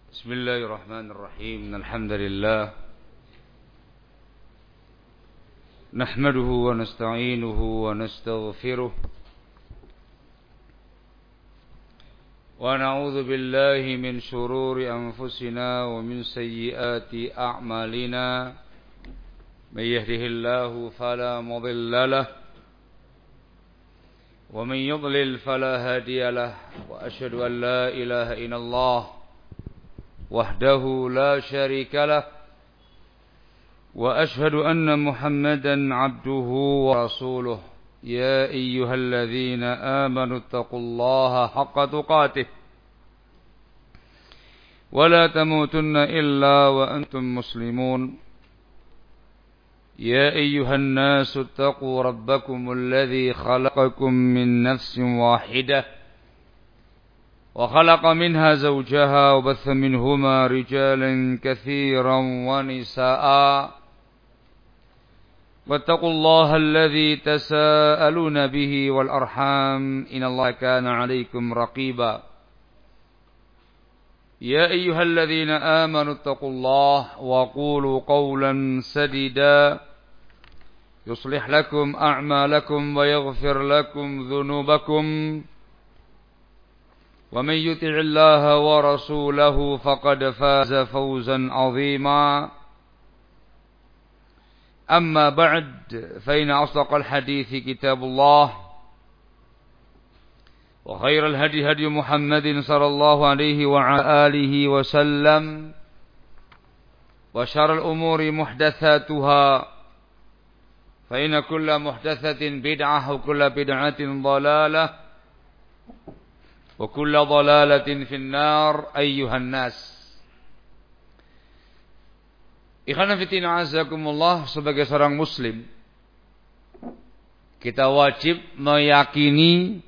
بسم الله الرحمن الرحيم. الحمد لله نحمده ونستعينه ونستغفره ونعوذ بالله من شرور أنفسنا ومن سيئات أعمالنا. من يهده الله فلا مضل له ومن يضلل فلا هادي له. وأشهد أن لا إله إلا الله وحده لا شريك له وأشهد أن محمدا عبده ورسوله. يا أيها الذين آمنوا اتقوا الله حق تقاته ولا تموتن إلا وأنتم مسلمون. يا أيها الناس اتقوا ربكم الذي خلقكم من نفس واحدة وخلق منها زوجها وبث منهما رجالا كثيرا ونساء. واتقوا الله الذي تساءلون به والأرحام إن الله كان عليكم رقيبا. يا أيها الذين آمنوا اتقوا الله وقولوا قولا سديدا يصلح لكم أعمالكم ويغفر لكم ذنوبكم ومن يطع الله ورسوله فقد فاز فوزا عظيما. أما بعد فإن أصدق الحديث كتاب الله وخير الهدي هدي محمد صلى الله عليه وعلى آله وسلم وشر الأمور محدثاتها فإن كل محدثة بدعة وكل بدعة ضلالة وكل ضلالة في النار أيها الناس. Ikhwan fillah azakumullah, sebagai seorang muslim kita wajib meyakini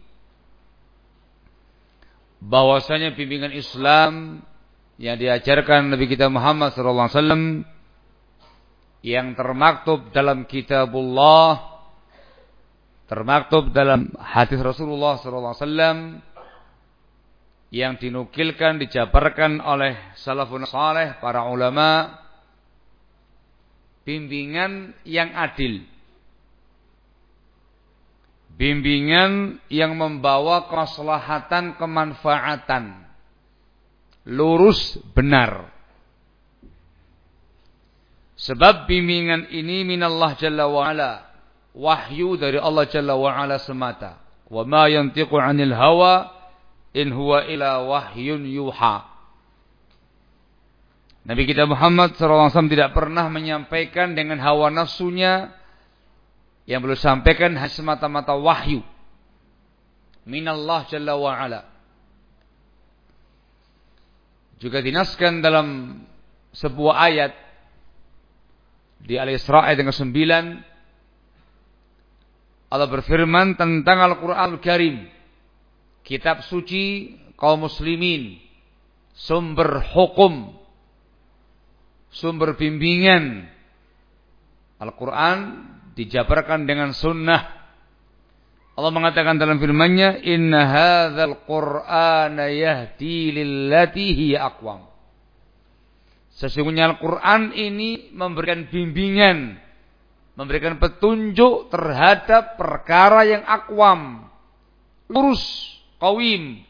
bahwasanya bimbingan Islam yang diajarkan Nabi kita Muhammad sallallahu alaihi wasallam yang termaktub dalam kitabullah, termaktub dalam hadis Rasulullah sallallahu alaihi wasallam, yang dinukilkan, dijabarkan oleh salafun saleh, para ulama, bimbingan yang adil, bimbingan yang membawa kemaslahatan, kemanfaatan, lurus, benar. Sebab bimbingan ini minallah jalla wa'ala, wahyu dari Allah jalla wa'ala semata. Wa ma yantiqu 'anil hawa in huwa ila wahyun yuha. Nabi kita Muhammad SAW tidak pernah menyampaikan dengan hawa nafsunya, yang beliau sampaikan hanya semata-mata wahyu minallah jalla wa'ala. Juga dinaskan dalam sebuah ayat di Al-Isra ayat yang ke-9, Allah berfirman tentang Al-Quranul Karim, kitab suci kaum muslimin, sumber hukum, sumber bimbingan. Al-Quran dijabarkan dengan sunnah. Allah mengatakan dalam firman-Nya, inna hadzal qur'ana yahdi lillati hiya aqwam. Sesungguhnya Al-Quran ini memberikan bimbingan, memberikan petunjuk terhadap perkara yang aqwam, lurus, qawim.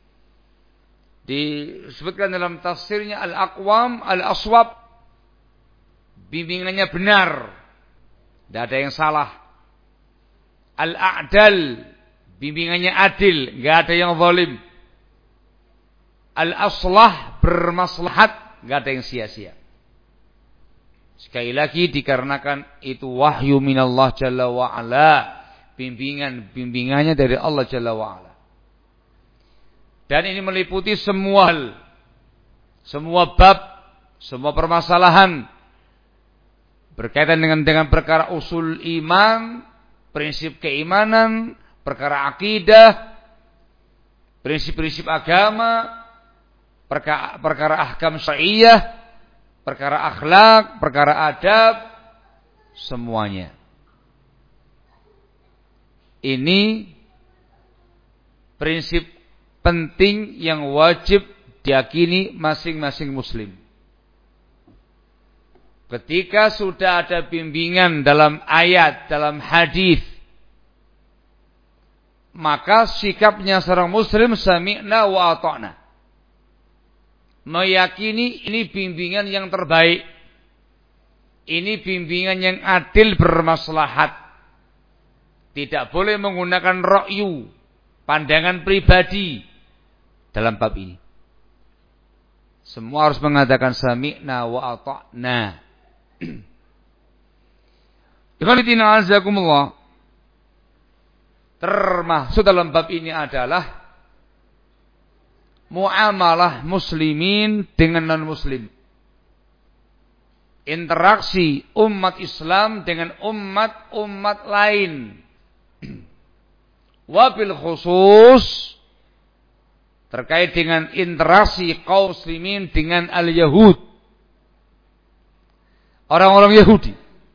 Disebutkan dalam tafsirnya al-aqwam, al-aswab, bimbingannya benar, tidak ada yang salah. Al-a'dal, bimbingannya adil, tidak ada yang zalim. Al-aslah, bermaslahat, tidak ada yang sia-sia. Sekali lagi dikarenakan itu wahyu minallah jalla wa'ala, bimbingannya dari Allah jalla wa'ala. Dan ini meliputi semua hal, semua bab, semua permasalahan berkaitan dengan perkara usul iman, prinsip keimanan, perkara akidah, prinsip-prinsip agama, perkara ahkam syariah, perkara akhlak, perkara adab, semuanya. Ini prinsip penting yang wajib diyakini masing-masing muslim. Ketika sudah ada bimbingan dalam ayat, dalam hadis, maka sikapnya seorang muslim sami'na wa ata'na. Meyakini ini bimbingan yang terbaik. Ini bimbingan yang adil bermaslahat. Tidak boleh menggunakan ra'yu, pandangan pribadi dalam bab ini. Semua harus mengatakan sami'na wa ata'na. Ikhwanitina azakumullah. Termasuk dalam bab ini adalah muamalah muslimin dengan non-muslim. Interaksi umat Islam dengan umat-umat lain. Wabil khusus terkait dengan interaksi kaum muslimin dengan al-Yahud. Orang-orang Yahudi.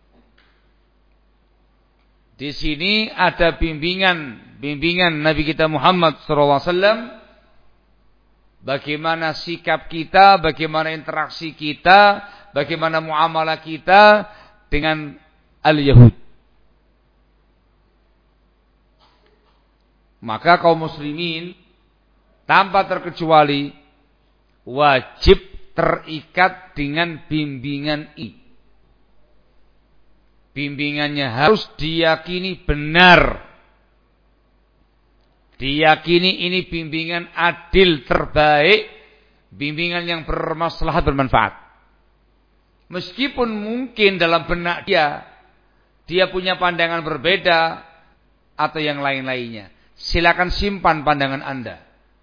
Di sini ada bimbingan Nabi kita Muhammad SAW. Bagaimana sikap kita, bagaimana interaksi kita, bagaimana muamalah kita dengan al-Yahud. Maka kaum muslimin tanpa terkecuali wajib terikat dengan bimbingan ini. Bimbingannya harus diyakini benar. Diyakini ini bimbingan adil terbaik. Bimbingan yang bermaslahat, bermanfaat. Meskipun mungkin dalam benak dia punya pandangan berbeda atau yang lain-lainnya. Silakan simpan pandangan Anda.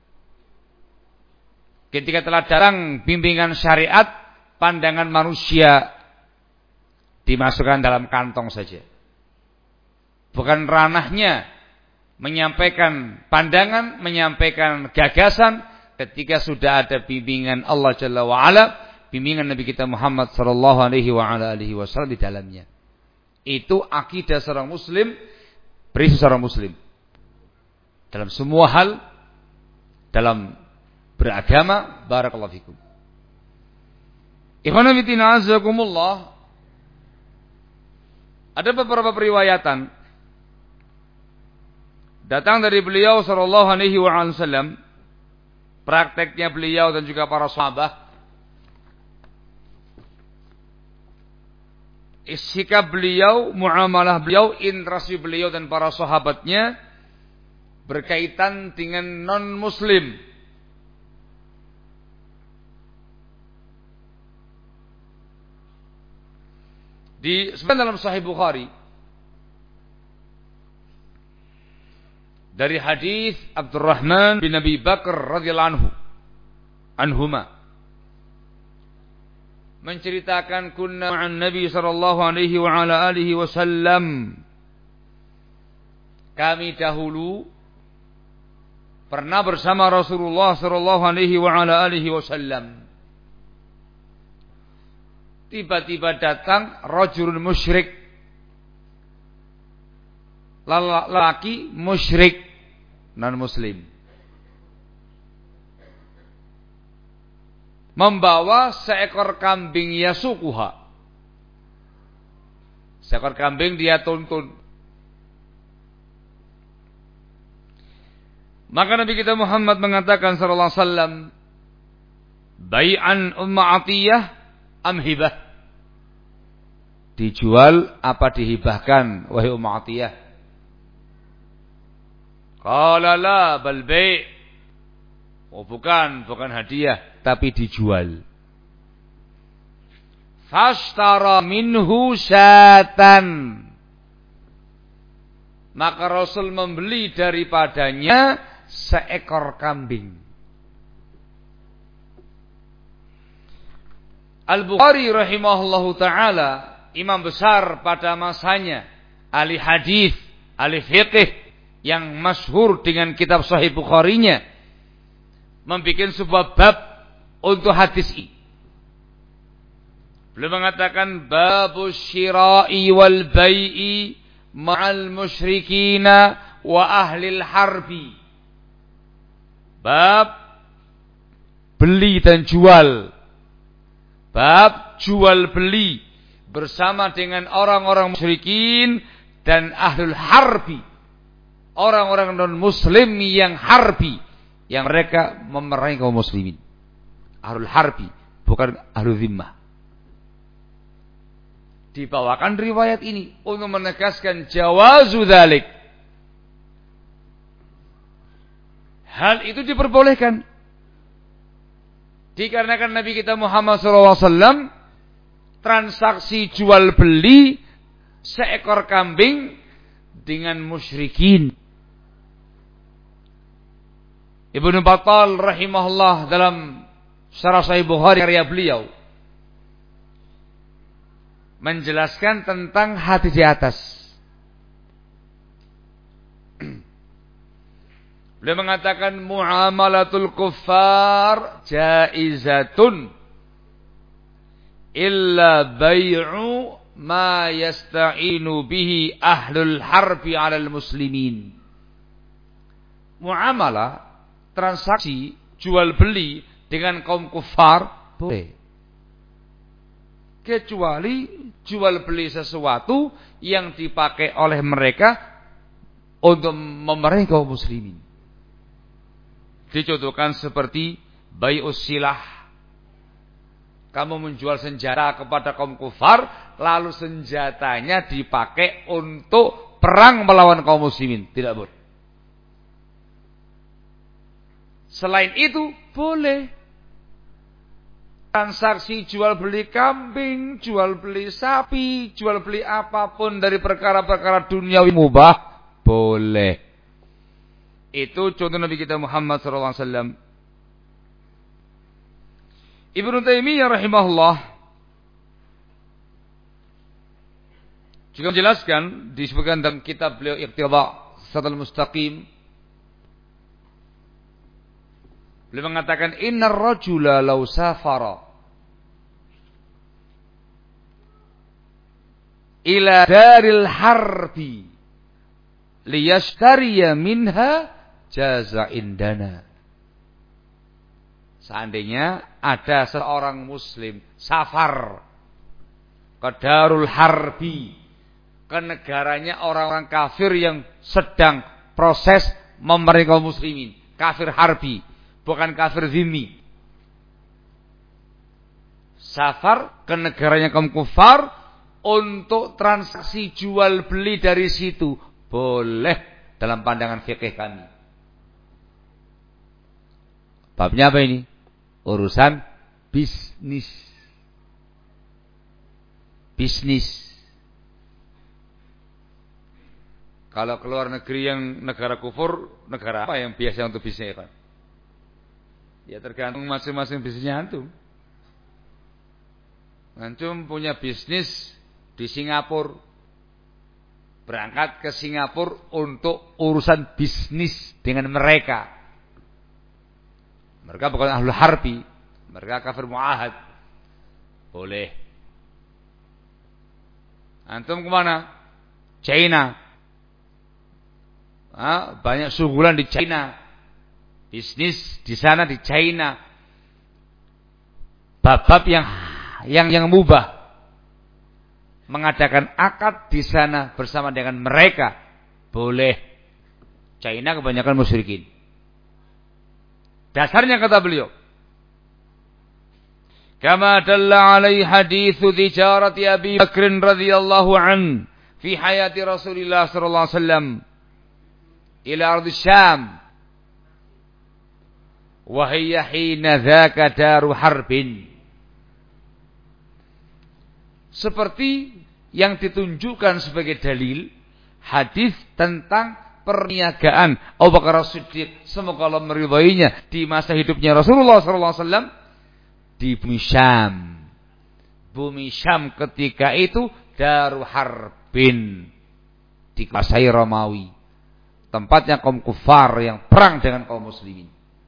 Ketika telah datang bimbingan syariat, pandangan manusia dimasukkan dalam kantong saja. Bukan ranahnya menyampaikan pandangan, menyampaikan gagasan ketika sudah ada bimbingan Allah Jalla wa'ala, bimbingan Nabi kita Muhammad sallallahu alaihi wasallam di dalamnya. Itu akidah seorang muslim, berisi seorang muslim. Dalam semua hal, dalam beragama, barakallahu fikum. Ikhwan fillah azakumullah. Ada beberapa periwayatan datang dari beliau sallallahu alaihi wasallam, prakteknya beliau dan juga para sahabat, sikap beliau, muamalah beliau, interaksi beliau dan para sahabatnya berkaitan dengan non-muslim. Disebutkan dalam Sahih Bukhari dari hadis Abdurrahman bin Abi Bakar radhiyallahu anhuma, menceritakan kunna ma'an Nabi sallallahu alaihi wa ala alihi wasallam, kami dahulu pernah bersama Rasulullah sallallahu alaihi wa ala alihi wasallam. Tiba-tiba datang rajulun musyrik, lelaki musyrik non muslim, membawa seekor kambing yasukuha. Seekor kambing dia tuntun. Maka Nabi kita Muhammad mengatakan sallallahu alaihi wasallam, bai'an Umma Atiyah am hibah, dijual apa dihibahkan wahai Umma Atiyah? Qala la bal bai', oh bukan hadiah tapi dijual. Fashtara minhu syatan, maka Rasul membeli daripadanya seekor kambing. Al-Bukhari rahimahullahu ta'ala, imam besar pada masanya, ahli hadis, ahli fiqh yang masyhur dengan kitab Sahih Bukharinya, membuat sebuah bab untuk hadis ini. Beliau mengatakan babus syira'i wal bai'i ma'al musyrikina wa ahlil harbi. Bab beli dan jual. Bab jual beli bersama dengan orang-orang musyrikin dan ahlul harbi, orang-orang non muslim yang harbi, yang mereka memerangi kaum muslimin. Ahlul harbi, bukan ahlul zimmah. Dibawakan riwayat ini untuk menegaskan jawazu dzalik. Hal itu diperbolehkan. Dikarenakan Nabi kita Muhammad SAW transaksi jual beli seekor kambing dengan musyrikin. Ibnu Battal rahimahullah dalam Syarah Sahih Bukhari karya beliau menjelaskan tentang hadis di atas. Beliau mengatakan muamalatul kuffar jaizatun illa bai'u ma yasta'inu bihi ahlul harbi 'alal muslimin. Muamalah, transaksi jual beli dengan kaum kufar boleh, kecuali jual beli sesuatu yang dipakai oleh mereka untuk memerangi kaum muslimin. Dicontohkan seperti bai'us silah. Kamu menjual senjata kepada kaum kufar, lalu senjatanya dipakai untuk perang melawan kaum muslimin. Tidak boleh. Selain itu, boleh. Transaksi jual beli kambing, jual beli sapi, jual beli apapun dari perkara-perkara duniawi mubah, boleh. Itu contoh Nabi kita Muhammad SAW. Ibnu Taimiyah rahimahullah juga menjelaskan, disebutkan dalam kitab beliau Iqtidha Siratal Mustaqim. Beliau mengatakan innar rajula law safara ila daril harbi liyashtariya minha jaza indana. Seandainya ada seorang muslim safar ke darul harbi, ke negaranya orang-orang kafir yang sedang proses memerangi kaum muslimin, kafir harbi, bukan kafir zimmi. Safar ke negaranya kaum kufar untuk transaksi jual beli dari situ, boleh dalam pandangan fikih kami. Babnya apa ini? Urusan bisnis. Bisnis. Kalau keluar negeri yang negara kufur, negara apa yang biasa untuk bisnis? Ya tergantung masing-masing bisnisnya antum. Antum punya bisnis di Singapura, berangkat ke Singapura untuk urusan bisnis dengan mereka. Mereka bukan ahlul harbi, mereka kafir muahad, boleh. Antum kemana? China. Banyak sugulan di China, bisnis di sana di China. Bab-bab yang mubah, mengadakan akad di sana bersama dengan mereka, boleh. China kebanyakan musyrikin. Dasarnya kata beliau, kama dalla alaihi haditsu tijarati Abi Bakr radhiyallahu an fi hayati Rasulillah sallallahu alaihi wasallam ila ardh Syam wa hiya hina dzaka daru harbin. Seperti yang ditunjukkan sebagai dalil hadis tentang perniagaan Abu Bakar As-Siddiq, semoga Allah meridainya, di masa hidupnya Rasulullah SAW di bumi Syam. Bumi Syam ketika itu daru harbin, dikuasai Romawi, tempatnya kaum kufar yang perang dengan kaum muslimin.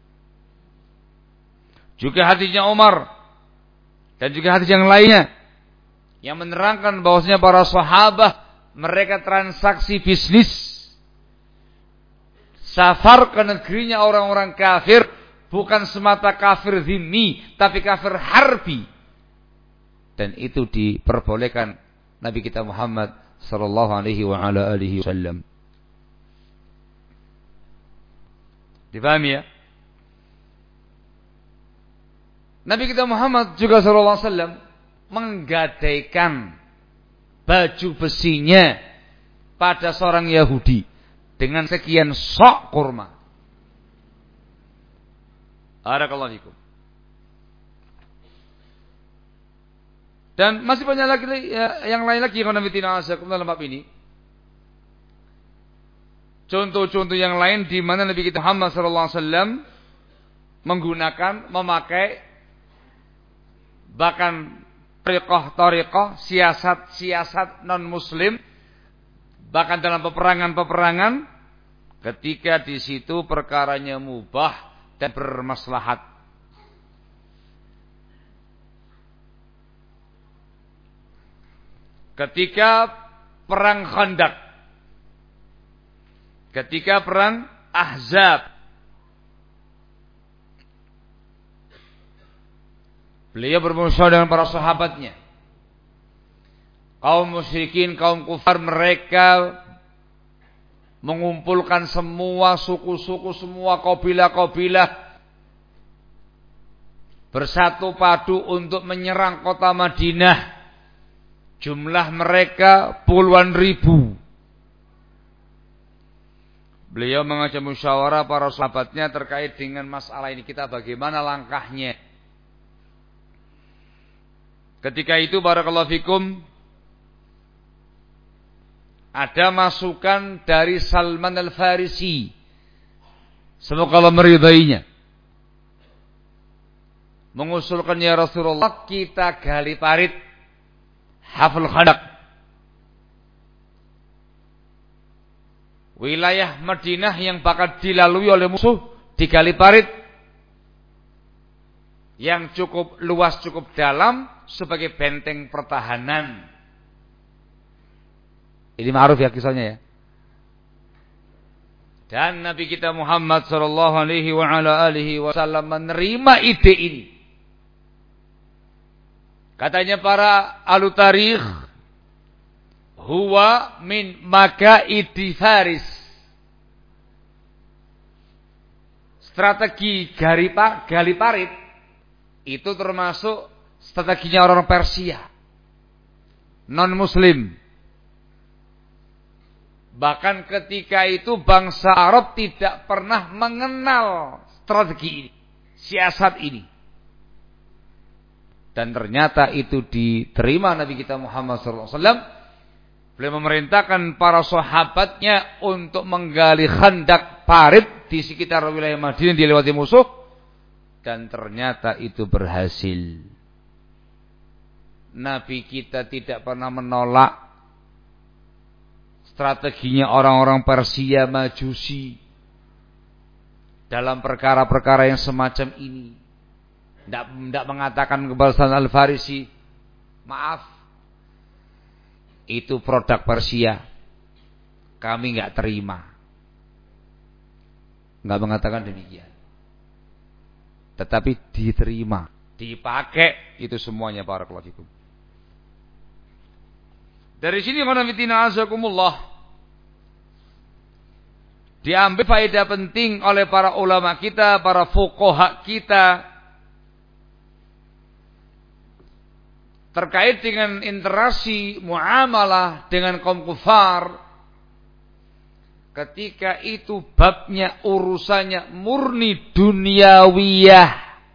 Juga hadisnya Umar dan juga hadis yang lainnya yang menerangkan bahwasanya para sahabat mereka transaksi bisnis, safar ke negerinya orang-orang kafir, bukan semata kafir dhimmi, tapi kafir harbi. Dan itu diperbolehkan Nabi kita Muhammad sallallahu alaihi wa ala alihi wasallam. Dipahami ya? Nabi kita Muhammad juga sallallahu alaihi wasallam menggadaikan baju besinya pada seorang Yahudi dengan sekian sok kurma. Barakallahu fikum. Dan masih banyak lagi yang lain lagi yang Nabi Tinasakum dalam bab ini. Contoh-contoh yang lain di mana Nabi kita Muhammad sallallahu alaihi wasallam memakai bahkan tariqah, siasat non muslim, bahkan dalam peperangan ketika di situ perkaranya mubah dan bermaslahat. Ketika perang Khandaq, ketika perang Ahzab, beliau bermusyawarah dengan para sahabatnya. Kaum musyrikin, kaum kufar, mereka mengumpulkan semua suku-suku, semua kabilah-kabilah bersatu padu untuk menyerang kota Madinah. Jumlah mereka puluhan ribu. Beliau mengajak musyawarah para sahabatnya terkait dengan masalah ini. Kita bagaimana langkahnya? Ketika itu barakallahu fikum, ada masukan dari Salman Al-Farisi. Semoga Allah meridainya. Mengusulkan, ya Rasulullah, kita gali parit Hafal Khandaq. Wilayah Madinah yang bakal dilalui oleh musuh digali parit yang cukup luas, cukup dalam sebagai benteng pertahanan. Ini ma'ruf ya kisahnya ya. Dan Nabi kita Muhammad sallallahu alaihi wa ala alihi wasallam menerima ide ini. Katanya para ahli tarikh, huwa min makaidi Faris. Strategi gali parit itu termasuk strateginya orang Persia, non muslim. Bahkan ketika itu bangsa Arab tidak pernah mengenal strategi ini, siasat ini. Dan ternyata itu diterima Nabi kita Muhammad SAW. Beliau memerintahkan para sahabatnya untuk menggali khandak parit di sekitar wilayah Madinah dilewati musuh. Dan ternyata itu berhasil. Nabi kita tidak pernah menolak strateginya orang-orang Persia Majusi dalam perkara-perkara yang semacam ini. Tidak mengatakan kepada Salman Al-Farisi, maaf, itu produk Persia, kami nggak terima. Nggak mengatakan demikian, tetapi diterima, dipakai itu semuanya. Barakallahu fikum. Dari sini khonafidina azakumullah, diambil faedah penting oleh para ulama kita, para fuqaha kita terkait dengan interaksi muamalah dengan kaum kufar. Ketika itu babnya urusannya murni duniawiyah,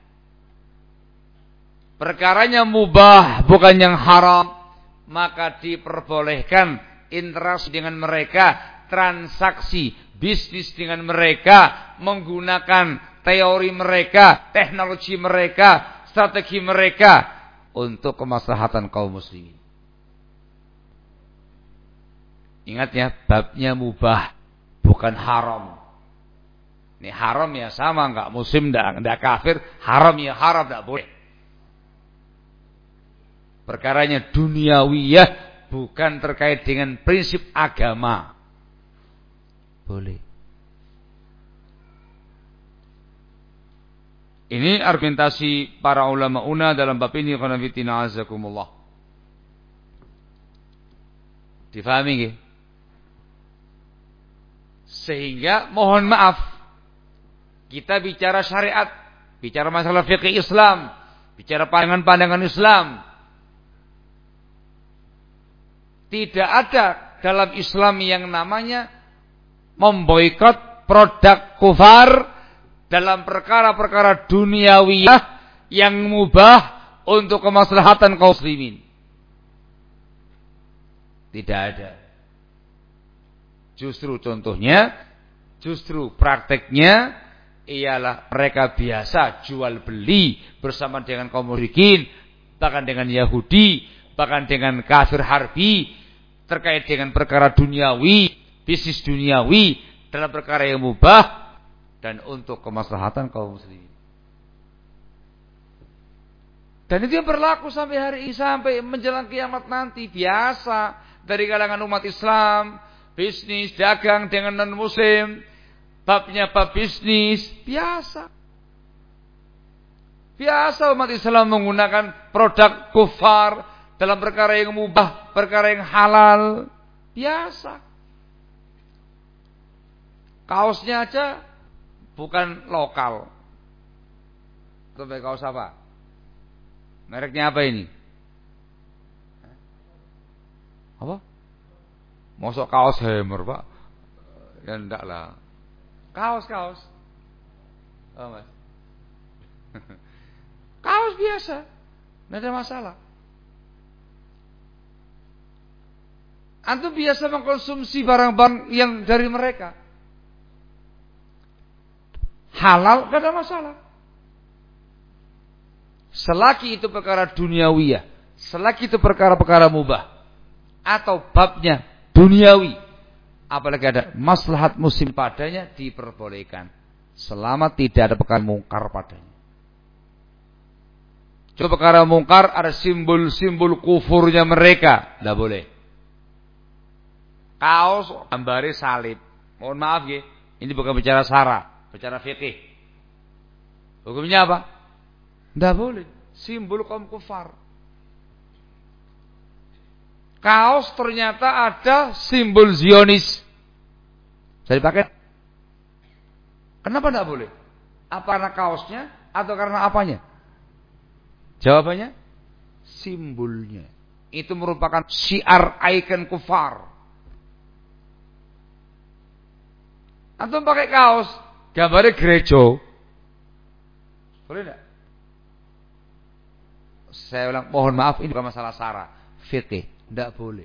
perkaranya mubah bukan yang haram, maka diperbolehkan interaksi dengan mereka, transaksi bisnis dengan mereka, menggunakan teori mereka, teknologi mereka, strategi mereka untuk kemaslahatan kaum muslimin. Ingat ya, babnya mubah bukan haram. Ini haram ya sama, enggak muslim, enggak kafir, haram ya haram, enggak boleh. Perkaranya duniawiyah, bukan terkait dengan prinsip agama. Boleh. Ini argumentasi para ulama una dalam bab ini, qana fitina azakumullah. Difahami nggih? Sehingga mohon maaf, kita bicara syariat, bicara masalah fikih Islam, bicara pandangan-pandangan Islam. Tidak ada dalam Islam yang namanya memboikot produk kufar dalam perkara-perkara duniawiyah yang mubah untuk kemaslahatan kaum muslimin. Tidak ada. Justru contohnya, justru prakteknya ialah mereka biasa jual beli bersama dengan kaum musyrikin, bahkan dengan Yahudi, bahkan dengan kafir harbi, terkait dengan perkara duniawi, bisnis duniawi, dalam perkara yang mubah dan untuk kemaslahatan kaum muslimin. Dan itu yang berlaku sampai hari ini, sampai menjelang kiamat nanti. Biasa dari kalangan umat Islam, bisnis, dagang dengan non-muslim, babnya bab bisnis, biasa. Biasa umat Islam menggunakan produk kufar dalam perkara yang mubah, perkara yang halal, biasa. Kaosnya aja bukan lokal. Itu kaos apa? Mereknya apa ini? Apa? Mosok kaos Hammer, Pak? Ya enggak lah. Kaos. Oh, Mas. Kaos biasa. Enggak ada masalah. Antum biasa mengkonsumsi barang-barang yang dari mereka. Halal, enggak ada masalah. Selagi itu perkara duniawiyah, selagi itu perkara-perkara mubah, atau babnya duniawi, apalagi ada maslahat muslim padanya, diperbolehkan. Selama tidak ada perkara mungkar padanya. Coba perkara mungkar ada simbol-simbol kufurnya mereka, tidak boleh. Kaos gambare salib. Mohon maaf ya, ini bukan bicara syara, bicara fikih. Hukumnya apa? Tidak boleh. Simbol kaum kufar. Kaos ternyata ada simbol Zionis. Bisa dipakai? Kenapa tidak boleh? Apa karena kaosnya atau karena apanya? Jawabannya, simbolnya. Itu merupakan syiar ikon kufar. Antum pakai kaos gambarnya gereja, boleh tidak? Saya ulang, mohon maaf, ini bukan masalah syara, fikih, tidak boleh.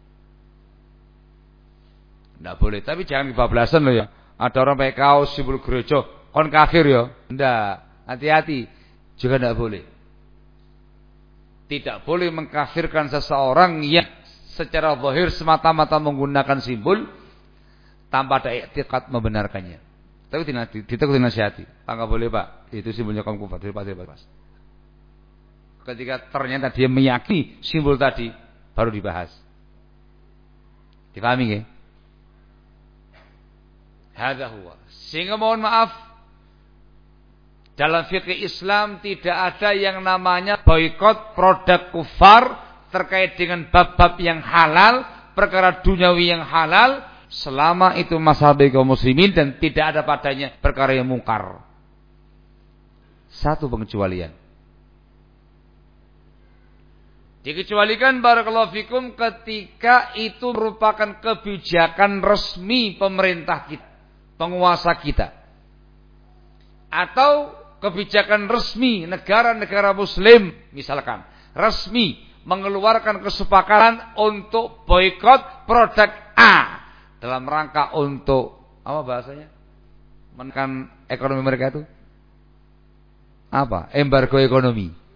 Tidak boleh, tapi jangan kebablasan loh ya. Ada orang pakai kaos simbol gereja, kon kafir ya. Tidak, hati-hati, juga tidak boleh. Tidak boleh mengkafirkan seseorang yang secara zahir semata-mata menggunakan simbol tanpa ada i'tiqad membenarkannya. Tapi kita dinasihati. Enggak boleh, Pak. Itu simbolnya kaum kufar. Pas. Ketika ternyata dia meyakini simbol tadi, baru dibahas. Dipahami nggih? Hadza huwa. Sehingga mohon maaf, dalam fikih Islam tidak ada yang namanya boikot produk kufar terkait dengan bab-bab yang halal, perkara duniawi yang halal, selama itu mazhab kaum muslimin dan tidak ada padanya perkara yang mungkar. Satu pengecualian. Dikecualikan barakallahu fikum ketika itu merupakan kebijakan resmi pemerintah kita, penguasa kita. Atau kebijakan resmi negara-negara muslim misalkan resmi mengeluarkan kesepakatan untuk boikot produk A dalam rangka untuk apa bahasanya? Menekan ekonomi mereka itu. Apa? Embargo ekonomi.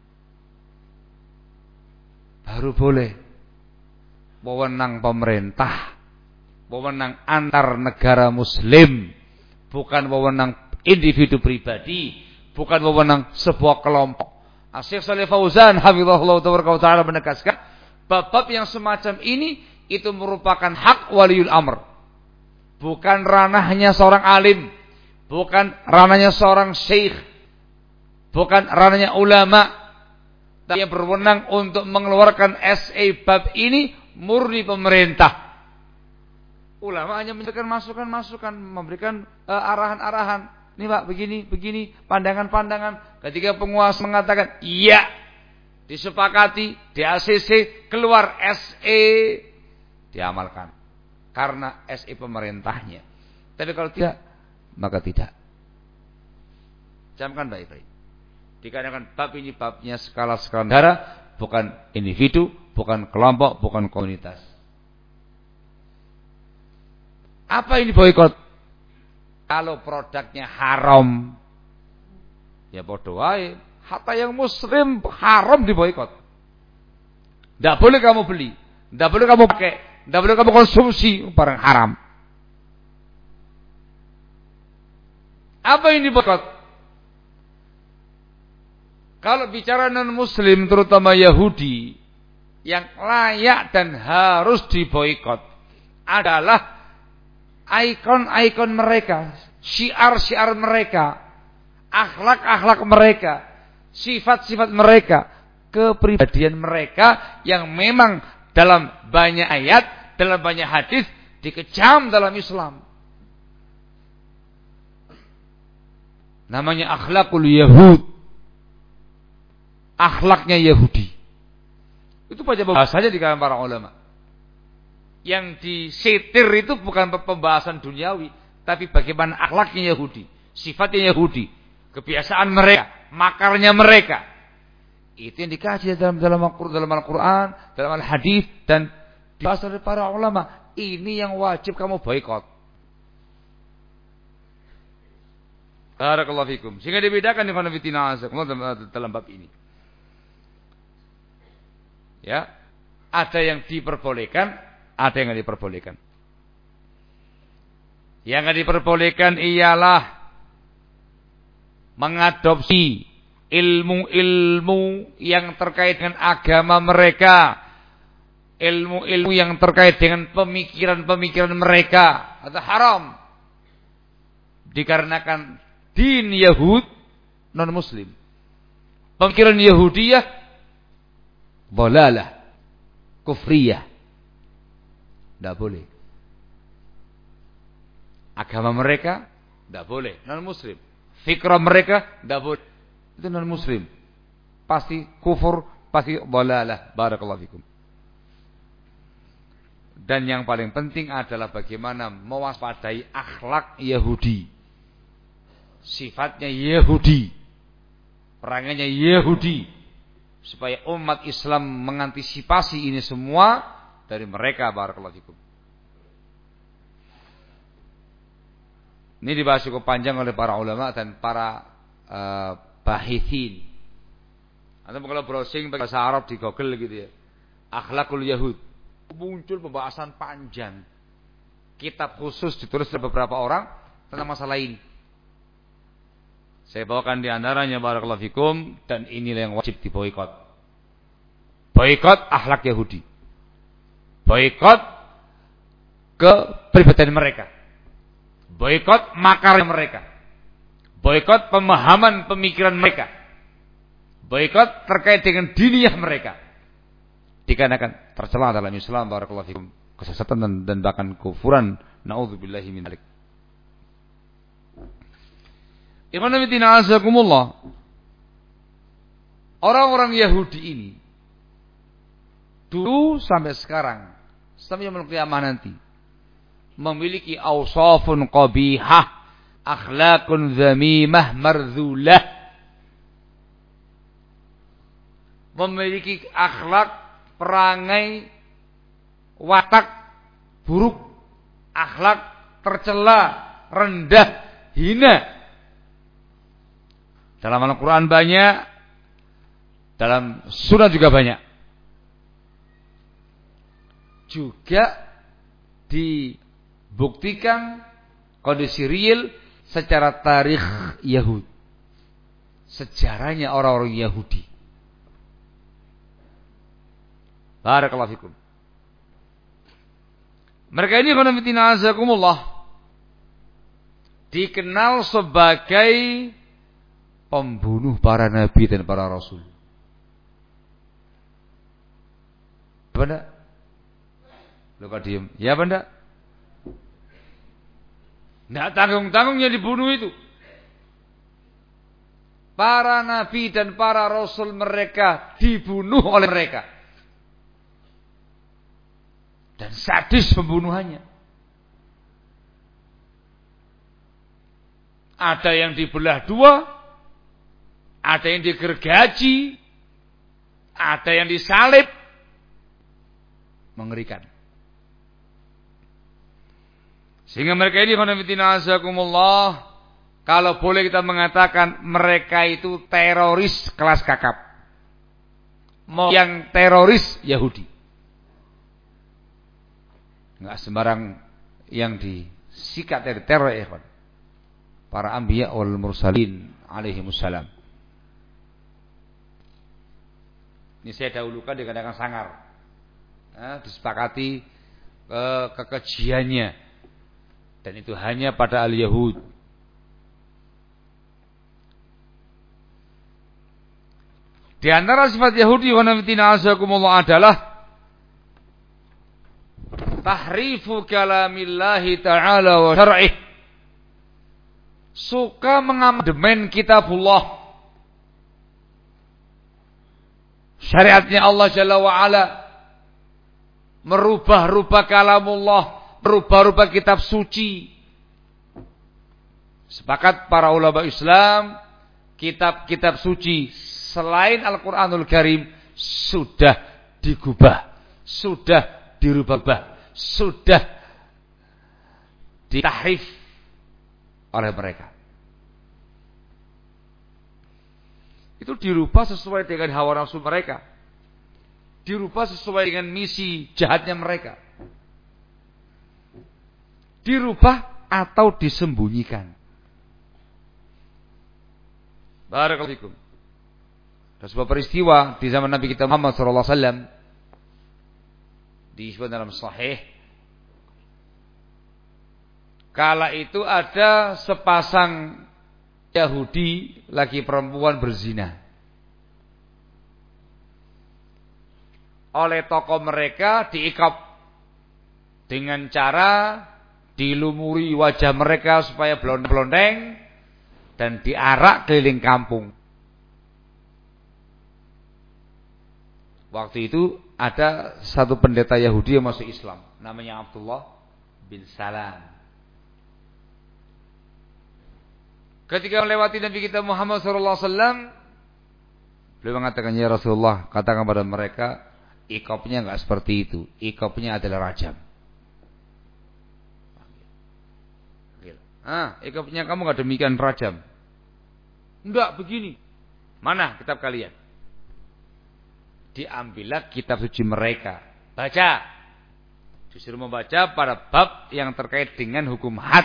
Baru boleh. Wewenang pemerintah, wewenang antar negara muslim, bukan wewenang individu pribadi, bukan wewenang sebuah kelompok. Syekh Shalih Fauzan hafizahullah taala menegaskan, bab-bab yang semacam ini itu merupakan hak waliul amr. Bukan ranahnya seorang alim, bukan ranahnya seorang syekh, bukan ranahnya ulama, tapi yang berwenang untuk mengeluarkan SE bab ini murni pemerintah. Ulama hanya memberikan masukan-masukan, memberikan arahan-arahan. Ini Pak, begini, pandangan-pandangan. Ketika penguasa mengatakan, iya, disepakati, di ACC, keluar SE, diamalkan. Karena SE pemerintahnya. Tapi kalau tidak, maka tidak. Camkan baik-baik. Dikarenakan bab ini babnya skala negara, bukan individu, bukan kelompok, bukan komunitas. Apa ini boikot? Kalau produknya haram, ya bodoh wae. Hatta yang muslim haram diboikot. Tidak boleh kamu beli, tidak boleh kamu pakai, tidak boleh kamu konsumsi barang haram. Apa ini boikot? Kalau bicara non-muslim, terutama Yahudi, yang layak dan harus diboikot adalah ikon-ikon mereka, syiar-syiar mereka, akhlak-akhlak mereka, sifat-sifat mereka, kepribadian mereka yang memang dalam banyak ayat, dalam banyak hadis dikecam dalam Islam. Namanya akhlakul Yahud. Akhlaknya Yahudi. Itu bahasanya di kalangan para ulama. Yang disetir itu bukan pembahasan duniawi, tapi bagaimana akhlaknya Yahudi, sifatnya Yahudi, kebiasaan mereka, makarnya mereka. Itu yang dikaji dalam Al-Quran, dalam Al-Hadis, dan dibahas oleh para ulama. Ini yang wajib kamu boikot. Barakallahu fikum. Sehingga dibedakan dengan dalam bab ini. Ya, ada yang diperbolehkan, ada yang tidak diperbolehkan. Yang tidak diperbolehkan ialah mengadopsi ilmu-ilmu yang terkait dengan agama mereka, ilmu-ilmu yang terkait dengan pemikiran-pemikiran mereka, atau haram. Dikarenakan din Yahud non-muslim, pemikiran Yahudiyah dhalalah, kufriyah. Tidak boleh. Agama mereka tidak boleh, non-muslim. Fikrah mereka tidak boleh, itu non-muslim. Pasti kufur, pasti dhalalah. Barakallahu fikum. Dan yang paling penting adalah bagaimana mewaspadai akhlak Yahudi, sifatnya Yahudi, perangannya Yahudi, supaya umat Islam mengantisipasi ini semua dari mereka. Barakallahu fikum. Ini dibahas cukup panjang oleh para ulama dan para bahithin. Anda kalau browsing bahasa Arab di Google gitu ya, akhlakul Yahud, muncul pembahasan panjang. Kitab khusus ditulis oleh beberapa orang tentang masalah ini. Saya bawakan di antaranya, barakallahu fikum, dan inilah yang wajib diboikot. Boikot akhlak Yahudi. Boikot kepribadian mereka. Boikot makar mereka. Boikot pemahaman pemikiran mereka. Boikot terkait dengan diniyah mereka. Dikarenakan tercela dalam Islam, barakallahu fikum, kesesatan dan bahkan kufuran. Nauzubillahi min dzalik. Ikhwanafiddina azakumullah. Orang-orang Yahudi ini dulu sampai sekarang, sampai yaumul qiyamah nanti, memiliki awsafun qabihah, akhlakun zamimah mardzulah. Memiliki akhlak, perangai, watak buruk, akhlak tercela, rendah, hina. Dalam Al-Quran banyak, dalam sunnah juga banyak. Juga dibuktikan kondisi real secara tarikh Yahud, sejarahnya orang-orang Yahudi. Barakallahu fikum. Mereka ini khonamitina azakumullah dikenal sebagai pembunuh para nabi dan para rasul. Apa enggak? Lu kok diem? Ya apa enggak? Enggak tanggung-tanggung yang dibunuh itu. Para nabi dan para rasul mereka dibunuh oleh mereka. Dan sadis pembunuhannya. Ada yang dibelah dua, ada yang digergaji, ada yang disalib. Mengerikan. Sehingga mereka ini khonafidina azakumullah, kalau boleh kita mengatakan mereka itu teroris kelas kakap. Mau yang teroris Yahudi. Enggak sembarang yang disikat dari teror ikhwan. Para anbiya wal mursalin alaihimussalam. Ini saya dahulukan dikatakan sangar. Disepakati kekejiannya. Dan itu hanya pada al-Yahud. Di antara sifat Yahudi wa naftina azakumullah adalah tahrifu kalamillahi ta'ala wa syar'ih. Suka mengamandemen kitabullah. Syariatnya Allah Jalla wa Ala. Merubah-rubah kalamullah, merubah-rubah kitab suci. Sepakat para ulama Islam, kitab-kitab suci selain Al-Quranul Karim sudah digubah, sudah dirubah, sudah ditahrif oleh mereka. Itu dirubah sesuai dengan hawa nafsu mereka, dirubah sesuai dengan misi jahatnya mereka, dirubah atau disembunyikan. Barakallahu fikum. Ada sebuah peristiwa di zaman Nabi kita Muhammad SAW disebut dalam Sahih. Kala itu ada sepasang Yahudi laki perempuan berzina. Oleh tokoh mereka diikap dengan cara dilumuri wajah mereka supaya blondeng dan diarak keliling kampung. Waktu itu ada satu pendeta Yahudi yang masuk Islam, namanya Abdullah bin Salam. Ketika melewati Nabi kita Muhammad SAW, beliau mengatakan, ya Rasulullah, katakan pada mereka, ikopnya enggak seperti itu. Ikopnya adalah rajam. Ikopnya kamu enggak demikian rajam. Enggak begini. Mana kitab kalian? Diambillah kitab suci mereka. Baca. Disuruh membaca pada bab yang terkait dengan hukum had.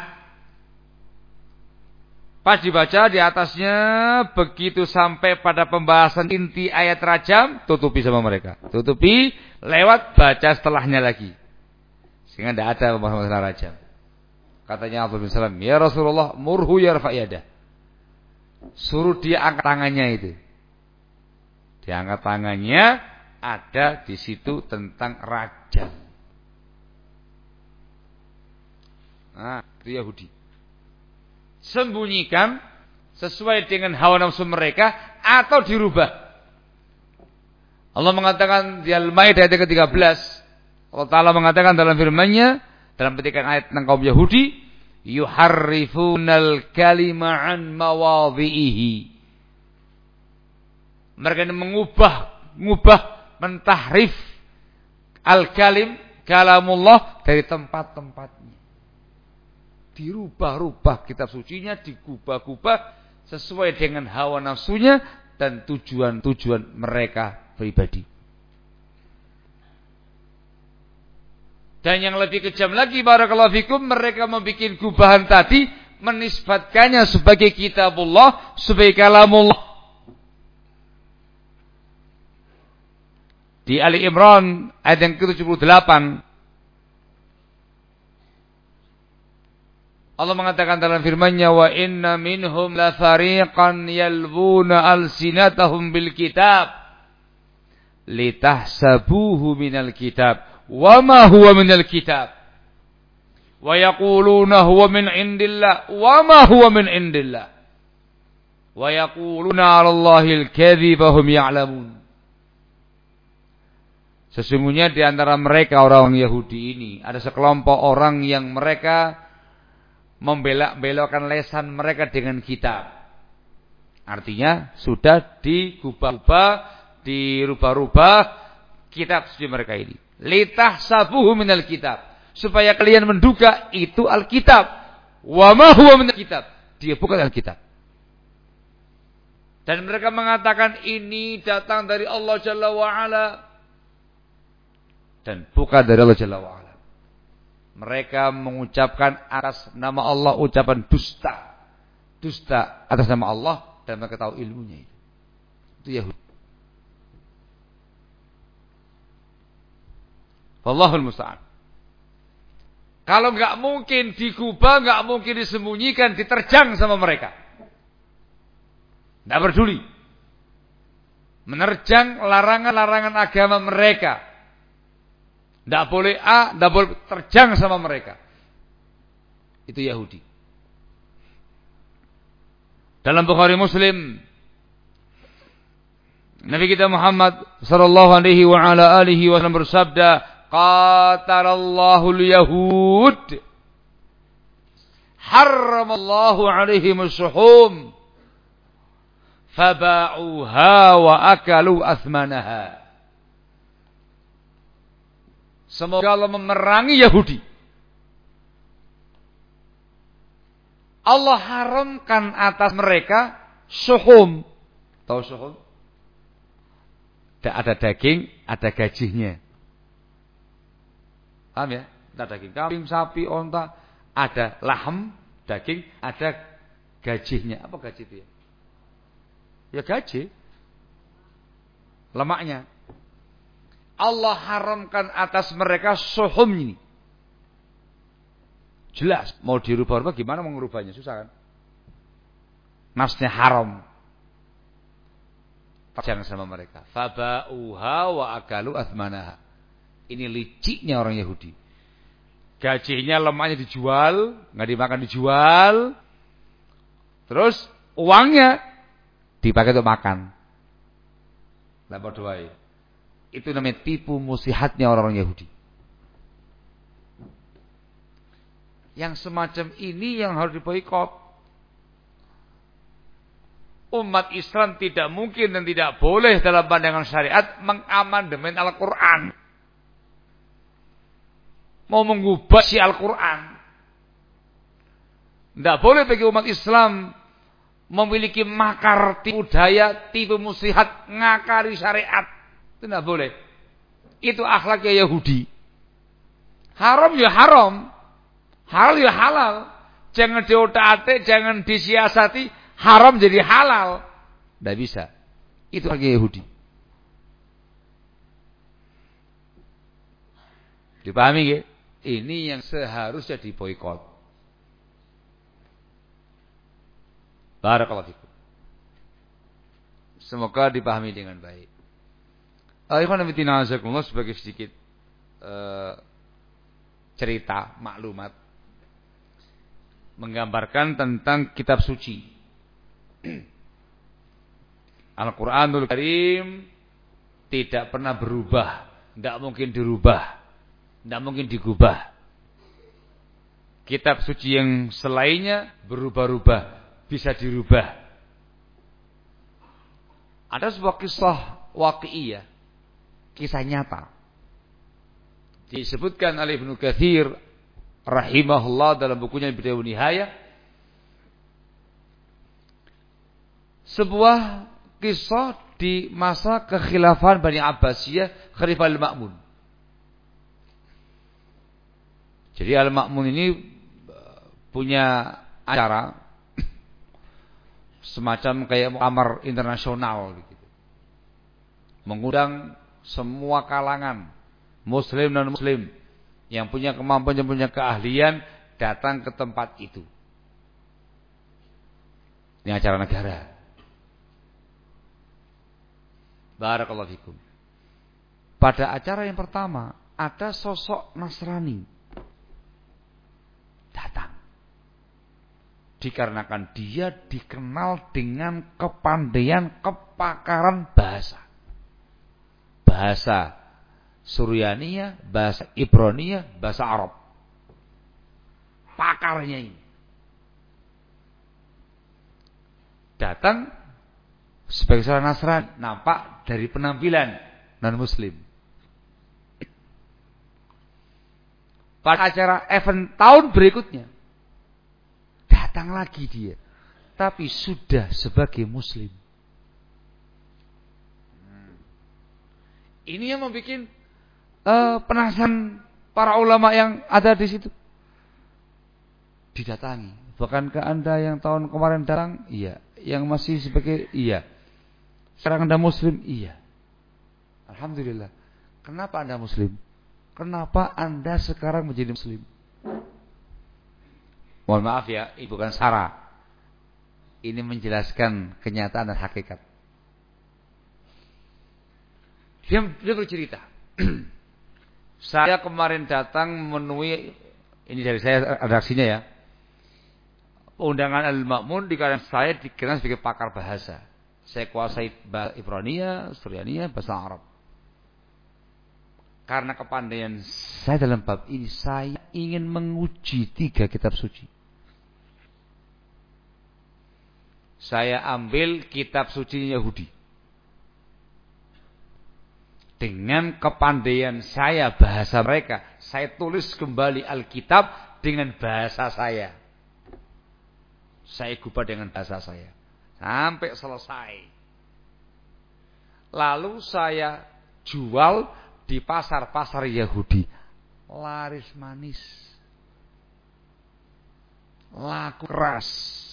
Pas dibaca di atasnya, begitu sampai pada pembahasan inti ayat rajam, tutupi sama mereka. Tutupi, lewat, baca setelahnya lagi. Sehingga tidak ada pembahasan masalah rajam. Katanya Abdullah bin Salam, ya Rasulullah, murhu yarfa' yadah. Suruh dia angkat tangannya itu. Diangkat tangannya, ada di situ tentang rajam. Nah, itu Yahudi. Sembunyikan sesuai dengan hawa nafsu mereka atau dirubah. Allah mengatakan di Al-Maidah ayat ke-13, Allah Ta'ala mengatakan dalam firman-Nya dalam petikan ayat tentang kaum Yahudi, yuharrifunal kalima an mawadhihi. Mereka ini mengubah, mentahrif al-kalim, kalamullah dari tempat-tempatnya. Dirubah-rubah kitab sucinya, digubah-gubah sesuai dengan hawa nafsunya dan tujuan-tujuan mereka pribadi. Dan yang lebih kejam lagi, barakallahu fikum, mereka membuat gubahan tadi, menisbatkannya sebagai kitabullah, sebagai kalamullah. Di Ali Imran ayat yang ke-78, Allah mengatakan dalam firman-Nya, wa inna minhum la fariqan yalwuna alsinatahum bil kitab litahsabuhu minal kitab wa ma huwa minal kitab wa yaquluna huwa min indillah wa ma huwa min indillah wa yaquluna 'ala Allahil kadhiba hum ya'lamun. Sesungguhnya di antara mereka orang Yahudi ini ada sekelompok orang yang mereka membelak-belokkan lesan mereka dengan kitab. Artinya sudah digubah-ubah, dirubah-rubah kitab suci mereka ini. Litahsabuhu minal kitab, supaya kalian menduga itu Alkitab. Wa ma huwa minal kitab, dia bukan Alkitab. Dan mereka mengatakan ini datang dari Allah Jalla wa Ala, dan bukan dari Allah Jalla wa Ala. Mereka mengucapkan atas nama Allah ucapan dusta. Dusta atas nama Allah, dan mereka tahu ilmunya itu. Itu Yahudi. Wallahul musta'an. Kalau enggak mungkin digubah, enggak mungkin disembunyikan, diterjang sama mereka. Enggak peduli. Menerjang larangan-larangan agama mereka. Tidak boleh A, tidak boleh terjang sama mereka. Itu Yahudi. Dalam Bukhari Muslim, Nabi kita Muhammad sallallahu alaihi wa ala alihi wasallam bersabda, qatalallahu al-yahud harramallahu alaihim as-suhum faba'uha wa akalu athmanaha. Semoga Allah memerangi Yahudi. Allah haramkan atas mereka suhum. Tahu suhum? Ada daging, ada gajinya. Paham ya? Ada daging kambing, sapi, onta, ada laham, daging, ada gajinya. Apa gaji itu ya? Ya gaji. Lemaknya. Allah haramkan atas mereka suhum ini. Jelas, mau dirubah-rubah gimana mau ngerubahnya? Susah kan? Nasnya haram. Jangan sama mereka. Faba'uha wa akalu athmanaha. Ini liciknya orang Yahudi. Gajinya, lemaknya dijual, nggak dimakan dijual. Terus uangnya dipakai untuk makan. Lah berdoa. Itu namanya tipu musihatnya orang-orang Yahudi. Yang semacam ini yang harus diboikot. Umat Islam tidak mungkin dan tidak boleh dalam pandangan syariat mengamandemen Al-Quran. Mau mengubah si Al-Quran. Tidak boleh bagi umat Islam memiliki makar, tipu daya, tipu musihat, ngakari syariat. Itu tidak boleh. Itu akhlaknya Yahudi. Haram ya haram. Halal ya halal. Jangan diotak-atik, jangan disiasati. Haram jadi halal. Tidak bisa. Itu akhlaknya Yahudi. Dipahami ya? Ini yang seharusnya diboikot. Barakallahu fikum. Semoga dipahami dengan baik. Ikhwan fillah azakumullah, sebagai sedikit cerita, maklumat menggambarkan tentang kitab suci. Al-Qur'anul Karim tidak pernah berubah, tidak mungkin dirubah, tidak mungkin digubah. Kitab suci yang selainnya berubah-ubah, bisa dirubah. Ada sebuah kisah waqi'iyah, kisah nyata, disebutkan oleh Ibnu Katsir rahimahullah dalam bukunya Bidayah wa Nihayah. Sebuah kisah di masa kekhilafan Bani Abbasiyah, Khalifah Al-Ma'mun. Jadi Al-Ma'mun ini punya acara semacam kayak muktamar internasional gitu. Mengundang semua kalangan muslim dan muslim yang punya kemampuan, yang punya keahlian datang ke tempat itu. Ini acara negara. Barakallahu fikum. Pada acara yang pertama ada sosok Nasrani datang. Dikarenakan dia dikenal dengan kepandaian, kepakaran bahasa. Bahasa Suryaniyah, bahasa Ibraniyah, bahasa Arab. Pakarnya ini. Datang sebagai seorang Nasrani, nampak dari penampilan non-muslim. Pada acara event tahun berikutnya datang lagi dia, tapi sudah sebagai muslim. Ini yang membuat penasaran para ulama yang ada di situ. Didatangi. Bukankah Anda yang tahun kemarin datang? Iya. Yang masih sebagai iya. Sekarang Anda muslim? Iya. Alhamdulillah. Kenapa Anda muslim? Kenapa Anda sekarang menjadi muslim? Mohon maaf ya, ini bukan sara. Ini menjelaskan kenyataan dan hakikat. Dia bercerita. Saya kemarin datang memenuhi, ini dari saya redaksinya ya, undangan Al-Ma'mun, dikarenakan saya dikenal sebagai pakar bahasa. Saya kuasai bahasa Ibraniyah, Suryaniyah, bahasa Arab. Karena kepandaian saya dalam bab ini, saya ingin menguji 3 kitab suci. Saya ambil kitab suci Yahudi. Dengan kepandaian saya bahasa mereka, saya tulis kembali Alkitab dengan bahasa saya. Saya gubah dengan bahasa saya sampai selesai. Lalu saya jual di pasar-pasar Yahudi. Laris manis, laku keras.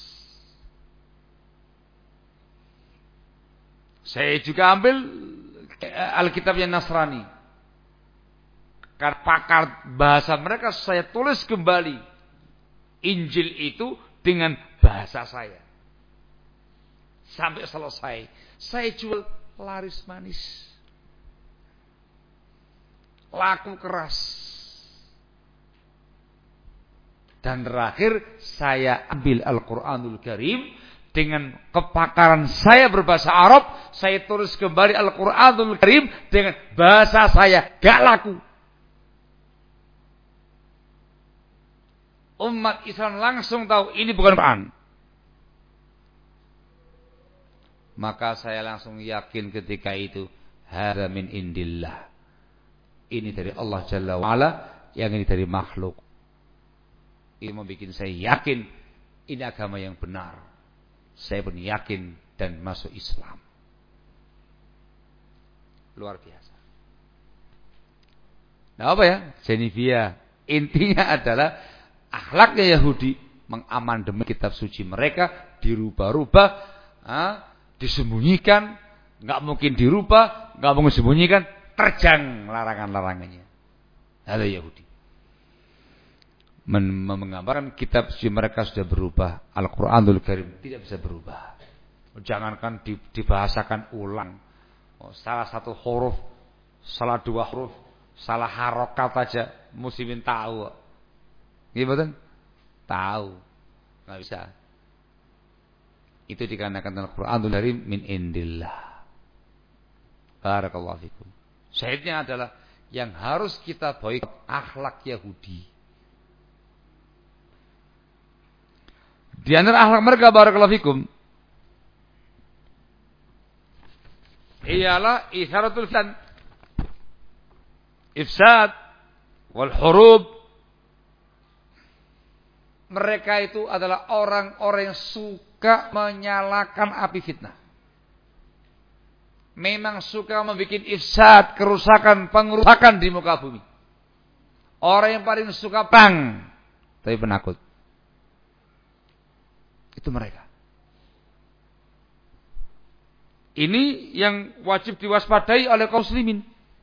Saya juga ambil Alkitab yang Nasrani. Karena pakar bahasa mereka, saya tulis kembali Injil itu dengan bahasa saya. Sampai selesai. Saya jual laris manis, laku keras. Dan terakhir saya ambil Al-Quranul Karim. Dengan kepakaran saya berbahasa Arab, saya tulis kembali Al-Quranul Karim dengan bahasa saya. Gak laku. Umat Islam langsung tahu ini bukan Quran. Maka saya langsung yakin ketika itu, hadza min indillah. Ini dari Allah Jalla wa'ala, yang ini dari makhluk. Ini membuat saya yakin ini agama yang benar. Saya pun yakin dan masuk Islam. Luar biasa. Nah apa ya? Genevia. Intinya adalah akhlaknya Yahudi mengamandemen kitab suci mereka, dirubah-rubah, disembunyikan, nggak mungkin dirubah, nggak mungkin disembunyikan, terjang larangan-larangannya. Ada Yahudi. Menggambarkan kitab suci mereka sudah berubah. Al-Quranul Karim tidak bisa berubah. Jangankan dibahasakan ulang. Salah satu huruf, salah 2 huruf, salah harokat aja muslimin tahu. Gimana? Tahu. Nggak bisa. Itu dikarenakan Al-Quranul Karim min indillah. Barakallahu fikum. Syahidnya adalah yang harus kita boikot akhlak Yahudi. Di antara akhlak mereka barakallahu fikum ialah itharatul fitan, ifsad wal hurub. Mereka itu adalah orang-orang yang suka menyalakan api fitnah. Memang suka membuat ifsad, kerusakan, pengerusakan di muka bumi. Orang yang paling suka perang, tapi penakut. Itu mereka. Ini yang wajib diwaspadai oleh kaum muslimin.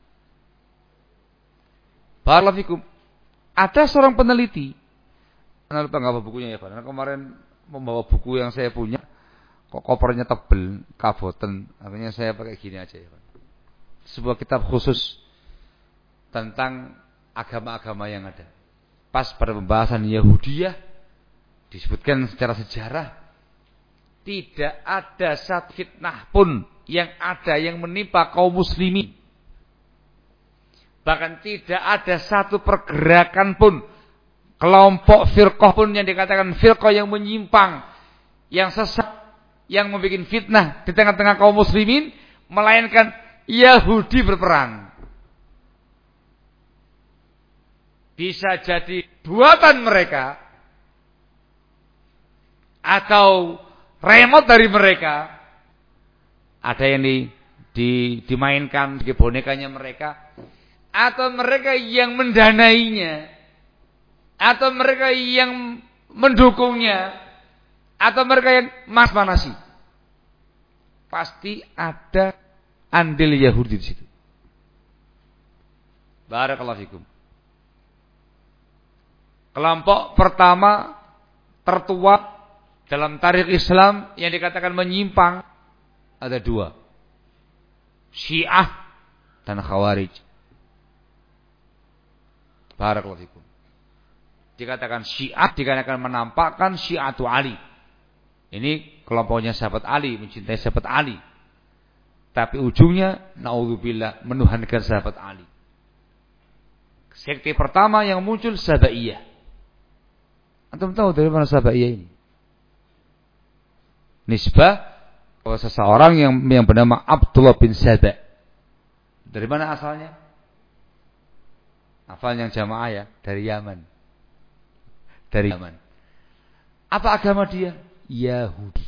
Barakallahu fikum. Ada seorang peneliti. Anda lupa nggak bawa bukunya ya Pak? Karena kemarin membawa buku yang saya punya. kok kopernya tebel, kaboten. Akhirnya saya pakai gini aja ya. Sebuah kitab khusus tentang agama-agama yang ada. Pas pada pembahasan Yahudiyah disebutkan secara sejarah tidak ada satu fitnah pun yang ada yang menimpa kaum muslimin. Bahkan tidak ada satu pergerakan pun, kelompok firqah pun yang dikatakan firqah yang menyimpang, yang sesat, yang membuat fitnah di tengah-tengah kaum muslimin, melainkan Yahudi berperang. Bisa jadi buatan mereka atau remote dari mereka. Ada yang dimainkan di bonekanya mereka, atau mereka yang mendanainya, atau mereka yang mendukungnya, atau mereka yang mas-manasi. Pasti ada andil Yahudi di situ. Barakallahu fikum. Kelompok pertama tertua dalam tarikh Islam yang dikatakan menyimpang ada dua, Syiah dan Khawarij. Barakallahu fikum. Dikatakan Syiah dikarenakan menampakkan Syiatu Ali. Ini kelompoknya sahabat Ali, mencintai sahabat Ali. Tapi ujungnya naudzubillah menuhankan sahabat Ali. Sekte pertama yang muncul Sabaiyah. Antum tahu dari mana Sabaiyah ini? Nisbah bahwa seseorang yang bernama Abdullah bin Saba. Dari mana asalnya? Hafal yang jamaah ya, dari Yaman. Dari Yaman. Apa agama dia? Yahudi.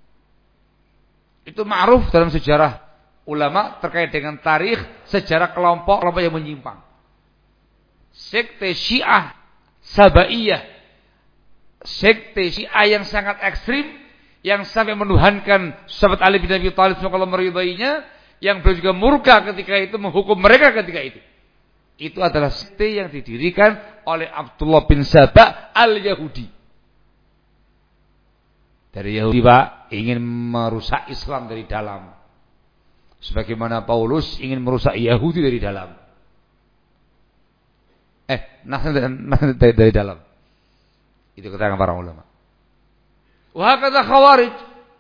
Itu ma'ruf dalam sejarah ulama terkait dengan tarikh sejarah kelompok yang menyimpang. Sekte Syiah Sabaiyah, sekte Syiah yang sangat ekstrim, yang sampai menuhankan sahabat Ali bin Abi Thalib semoga Allah meridainya, yang beliau juga murka ketika itu, menghukum mereka ketika itu. Itu adalah sekte yang didirikan oleh Abdullah bin Saba al-Yahudi. Dari Yahudi Pak ingin merusak Islam dari dalam, sebagaimana Paulus ingin merusak Yahudi dari dalam. Dari dalam. Itu keterangan para ulama. Wah kata Khawarij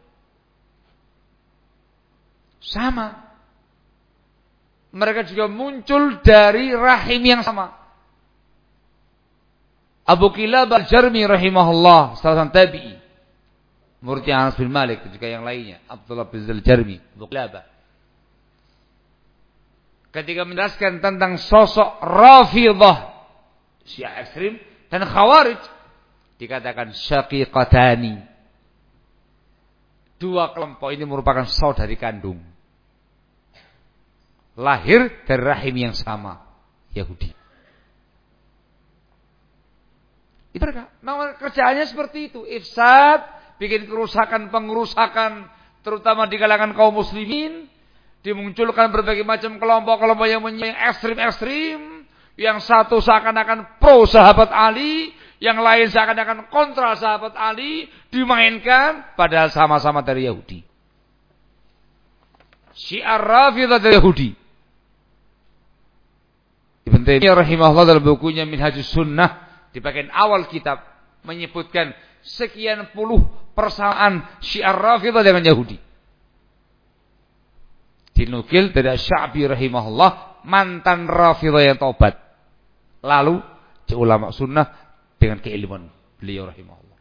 sama. Mereka juga muncul dari rahim yang sama. Abu Kilab al-Jarmi rahimahullah, salah satu tabi'i, muridnya Anas bin Malik, dan juga yang lainnya, Abdullah bin al-Jarmi, Abu Kilab. Ketika menjelaskan tentang sosok Rafidhah, Syiah ekstrim, dan Khawarij, dikatakan syaqiqatani. Dua kelompok ini merupakan saudari kandung. Lahir dari rahim yang sama, Yahudi. Itu mereka. Nah, kerjaannya seperti itu. Ifsad, bikin kerusakan, pengerusakan, terutama di kalangan kaum muslimin. Dimunculkan berbagai macam kelompok-kelompok yang ekstrim-ekstrim. Yang satu seakan-akan pro sahabat Ali, yang lain seakan-akan kontra sahabat Ali, dimainkan, padahal sama-sama dari Yahudi. Syiar Rafidhah dari Yahudi. Ibn Taimiyah rahimahullah dalam bukunya Minhajus Sunnah di bagian awal kitab menyebutkan sekian puluh persamaan Syiar Rafidhah dengan Yahudi. Dinukil dari Sya'bi rahimahullah, mantan Rafidhah yang taubat. Lalu ulama sunnah dengan keilmuan beliau rahimahullah.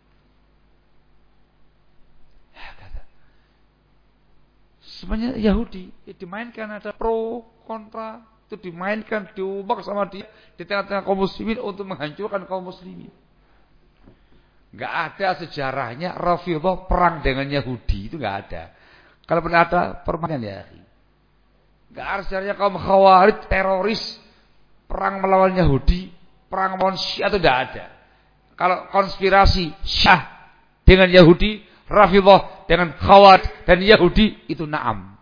Sebenarnya Yahudi dimainkan, ada pro kontra, itu dimainkan, diubah sama dia di tengah-tengah kaum muslimin untuk menghancurkan kaum muslimin. Enggak ada sejarahnya Rafidhah perang dengan Yahudi, itu enggak ada. Kalau pernah ada permainan ya, enggak ada sejarahnya kaum Khawarij teroris perang melawan Yahudi, perang melawan Syiah, itu enggak ada. Kalau konspirasi Syiah dengan Yahudi, Rafidhah dengan Khawarij dan Yahudi, itu na'am.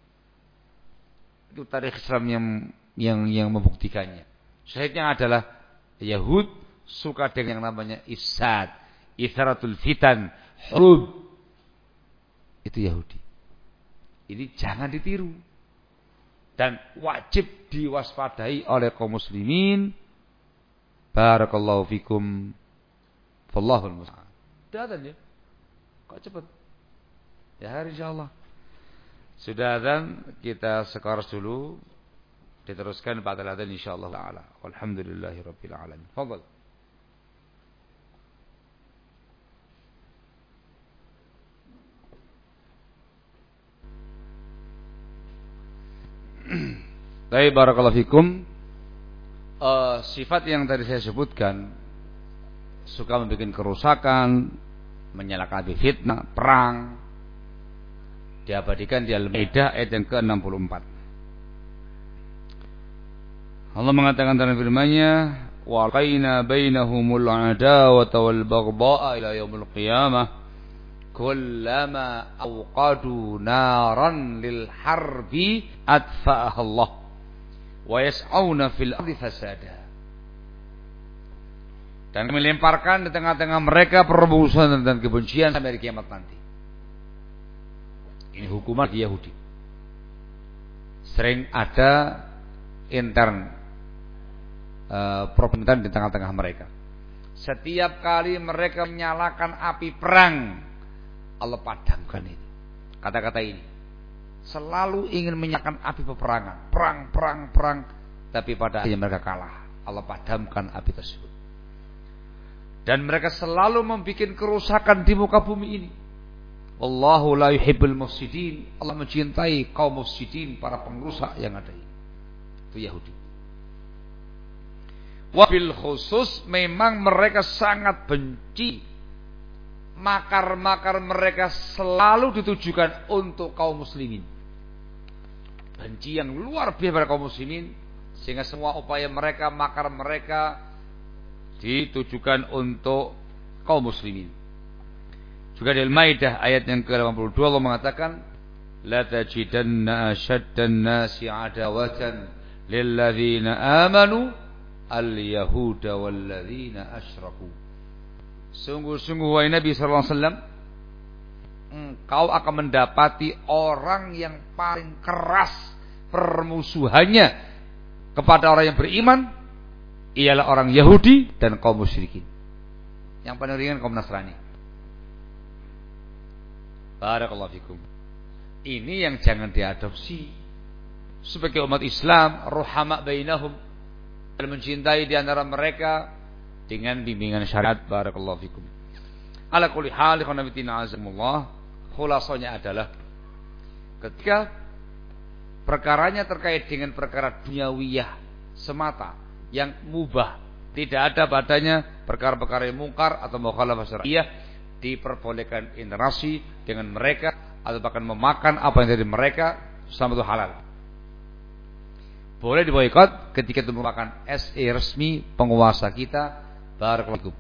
Itu tarikh Islam yang membuktikannya. Syahidnya adalah Yahud suka dengan yang namanya ifsad, itharatul fitan, hurub. Itu Yahudi. Ini jangan ditiru. Dan wajib diwaspadai oleh kaum muslimin. Barakallahu fikum. Wallahul musta'an. Sudah ya? Kok cepat? Ya hari insyaallah. Sudah dan kita sekarang dulu. Diteruskan ba'da adzan insyaallah taala. Walhamdulillahirabbil alamin. Fadhal. Baik, barakallahu fikum. Sifat yang tadi saya sebutkan, suka membuat kerusakan, menyalakan api fitnah, perang, diabadikan di Al-Maidah ayat yang ke-64. Allah mengatakan dalam firman-Nya, "Wa qaina bainahumul adawata wal baghdha'a ila yaumil qiyamah, kullama awqadu naran lil harbi atfa'aha Allah, wa yas'auna fil ardi fasada." Dan melemparkan di tengah-tengah mereka permusuhan dan kebencian sampai hari kiamat nanti. Ini hukuman di Yahudi. Sering ada intern problem di tengah-tengah mereka. Setiap kali mereka menyalakan api perang, Allah padamkan itu. Kata-kata ini selalu ingin menyalakan api peperangan, perang, tapi pada akhirnya mereka kalah. Allah padamkan api tersebut. Dan mereka selalu membuat kerusakan di muka bumi ini. Wallahu la yuhibbul mufsidin. Allah mencintai kaum mufsidin, para pengrusak yang ada ini. Itu Yahudi. Wabil khusus memang mereka sangat benci. Makar-makar mereka selalu ditujukan untuk kaum muslimin. Benci yang luar biasa pada kaum muslimin, sehingga semua upaya mereka, makar mereka ditujukan untuk kaum muslimin. Juga di Al-Maidah ayat yang ke-82 Allah mengatakan, la tajidanna ashaddan nasi adawatan lilladzina amanu al-yahuda walladzina asyraku. Sungguh-sungguh wahai Nabi sallallahu alaihi wasallam, engkau akan mendapati orang yang paling keras permusuhannya kepada orang yang beriman ialah orang Yahudi dan kaum musyrikin. Yang paling ringan kaum Nasrani. Barakallahu fikum. Ini yang jangan diadopsi. Sebagai umat Islam, ruhama bainahum, dan mencintai di antara mereka dengan bimbingan syariat. Barakallahu fikum. Ala kulli hal, ikhwan fillah azamullah, khulasanya adalah ketika perkaranya terkait dengan perkara duniawiyah semata yang mubah, tidak ada padanya perkara-perkara yang mungkar atau mukhalafah syariah, diperbolehkan interaksi dengan mereka atau bahkan memakan apa yang dari mereka selama itu halal. Boleh diboikot ketika itu merupakan SE resmi penguasa kita. Barakallahu.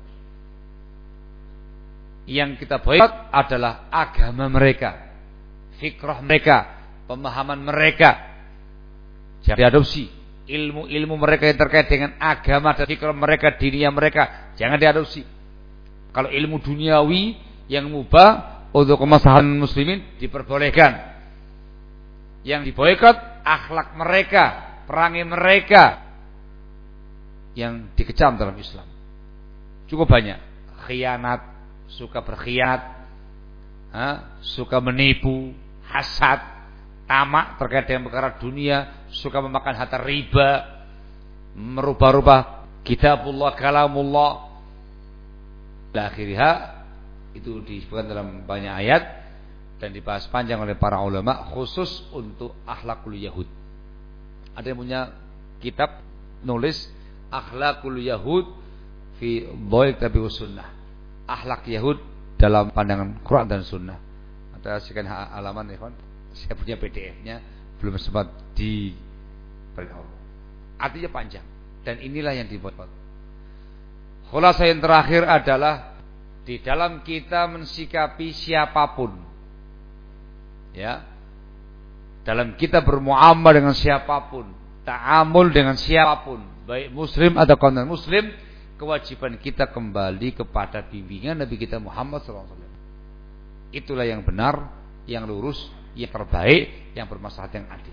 Yang kita boikot adalah agama mereka, fikrah mereka, pemahaman mereka. Jangan diadopsi. Ilmu-ilmu mereka yang terkait dengan agama dan fikrah mereka, diniyah mereka, jangan diadopsi. Kalau ilmu duniawi yang mubah untuk kemaslahatan muslimin diperbolehkan. Yang diboikot akhlak mereka, perangai mereka yang dikecam dalam Islam. Cukup banyak. Khianat, suka berkhianat, suka menipu, hasad, tamak terkait dengan perkara dunia, suka memakan harta riba, merubah-rubah kitabullah, kalamullah. Akhirnya itu disebutkan dalam banyak ayat dan dibahas panjang oleh para ulama khusus untuk akhlakul Yahud. Ada yang punya kitab nulis akhlakul Yahud fi dhail tabi sunnah. Akhlak Yahud dalam pandangan Quran dan Sunnah. Ada sekian halaman ya, saya punya PDF-nya belum sempat diberitahu. Artinya panjang dan inilah yang dibuat. Khulasah yang terakhir adalah di dalam kita mensikapi siapapun, ya, dalam kita bermuamalah dengan siapapun, ta'amul dengan siapapun, baik muslim atau non muslim, kewajiban kita kembali kepada bimbingan Nabi kita Muhammad SAW. Itulah yang benar, yang lurus, yang terbaik, yang bermaslahat, yang adil.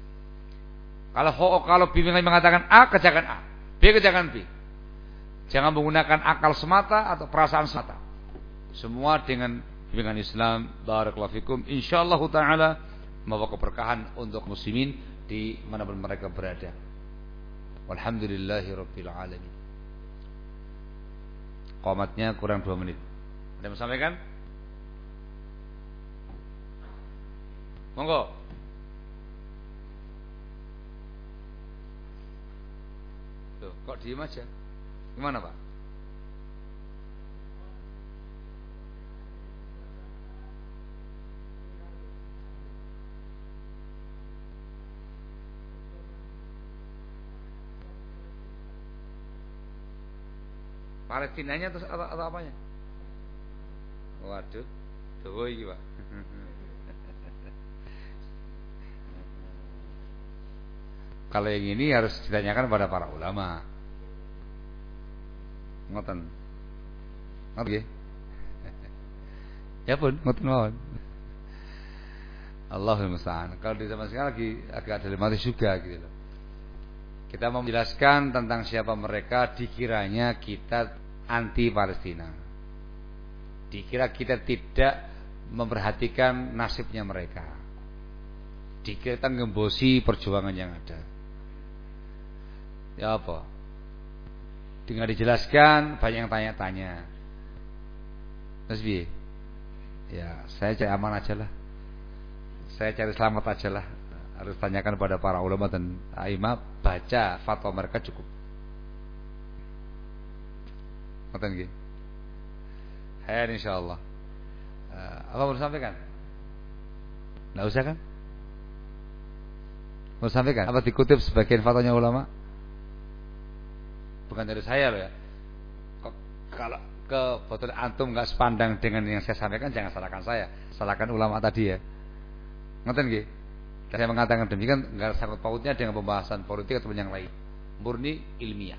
Kalau bimbingan mengatakan A, kerjakan A, B kerjakan B. Jangan menggunakan akal semata atau perasaan semata. Semua dengan bimbingan Islam. Barakallahu fikum. Insyaallah taala membawa keberkahan untuk muslimin di manapun mereka berada. Walhamdulillahirabbil alamin. Qomatnya kurang 2 menit. Ada yang mau sampaikan? Monggo. Tuh, kok diem aja? Gimana, Pak? Palestinanya atau apanya? Waduh, tuh iki, Pak. Kalau yang ini harus ditanyakan pada para ulama. Ngoten. Ngoten nggih. Ya pun, ngoten mawon. Allahul musta'an. Kalau di zaman sekarang lagi agak dilematis juga gitu loh. Kita mau menjelaskan tentang siapa mereka, dikiranya kita anti Palestina. Dikira kita tidak memperhatikan nasibnya mereka. Dikira kita ngembosi perjuangan yang ada. Ya apa? Dengan dijelaskan banyak yang tanya-tanya. Mas B, ya saya cari aman aja lah. Saya cari selamat aja lah. Harus tanyakan pada para ulama dan aimah, baca fatwa mereka cukup. Ngoten nggih. Khair insyaallah. Apa mau sampaikan? Enggak usah kan? Mau sampaikan? Apa dikutip sebagian fatwanya ulama? Bukan dari saya loh ya. Kalau ke botol antum enggak sepandang dengan yang saya sampaikan, jangan salahkan saya, salahkan ulama tadi ya. Ngoten nggih. Saya mengatakan demikian enggak sangkut pautnya dengan pembahasan politik atau yang lain. Murni ilmiah.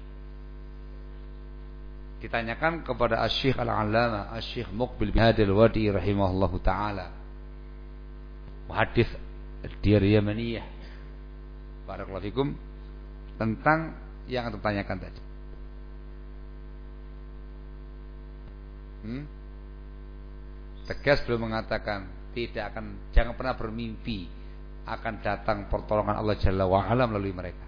Ditanyakan kepada Asy-Syaikh Al-Allamah Asy-Syaikh Muqbil bin Hadi Al-Wadi rahimahullahu taala. Muhaddits Yamaniyah. Barakallahu fikum, tentang yang antum tanyakan tadi. Tegas belum mengatakan jangan pernah bermimpi akan datang pertolongan Allah Jalla wa Ala melalui mereka.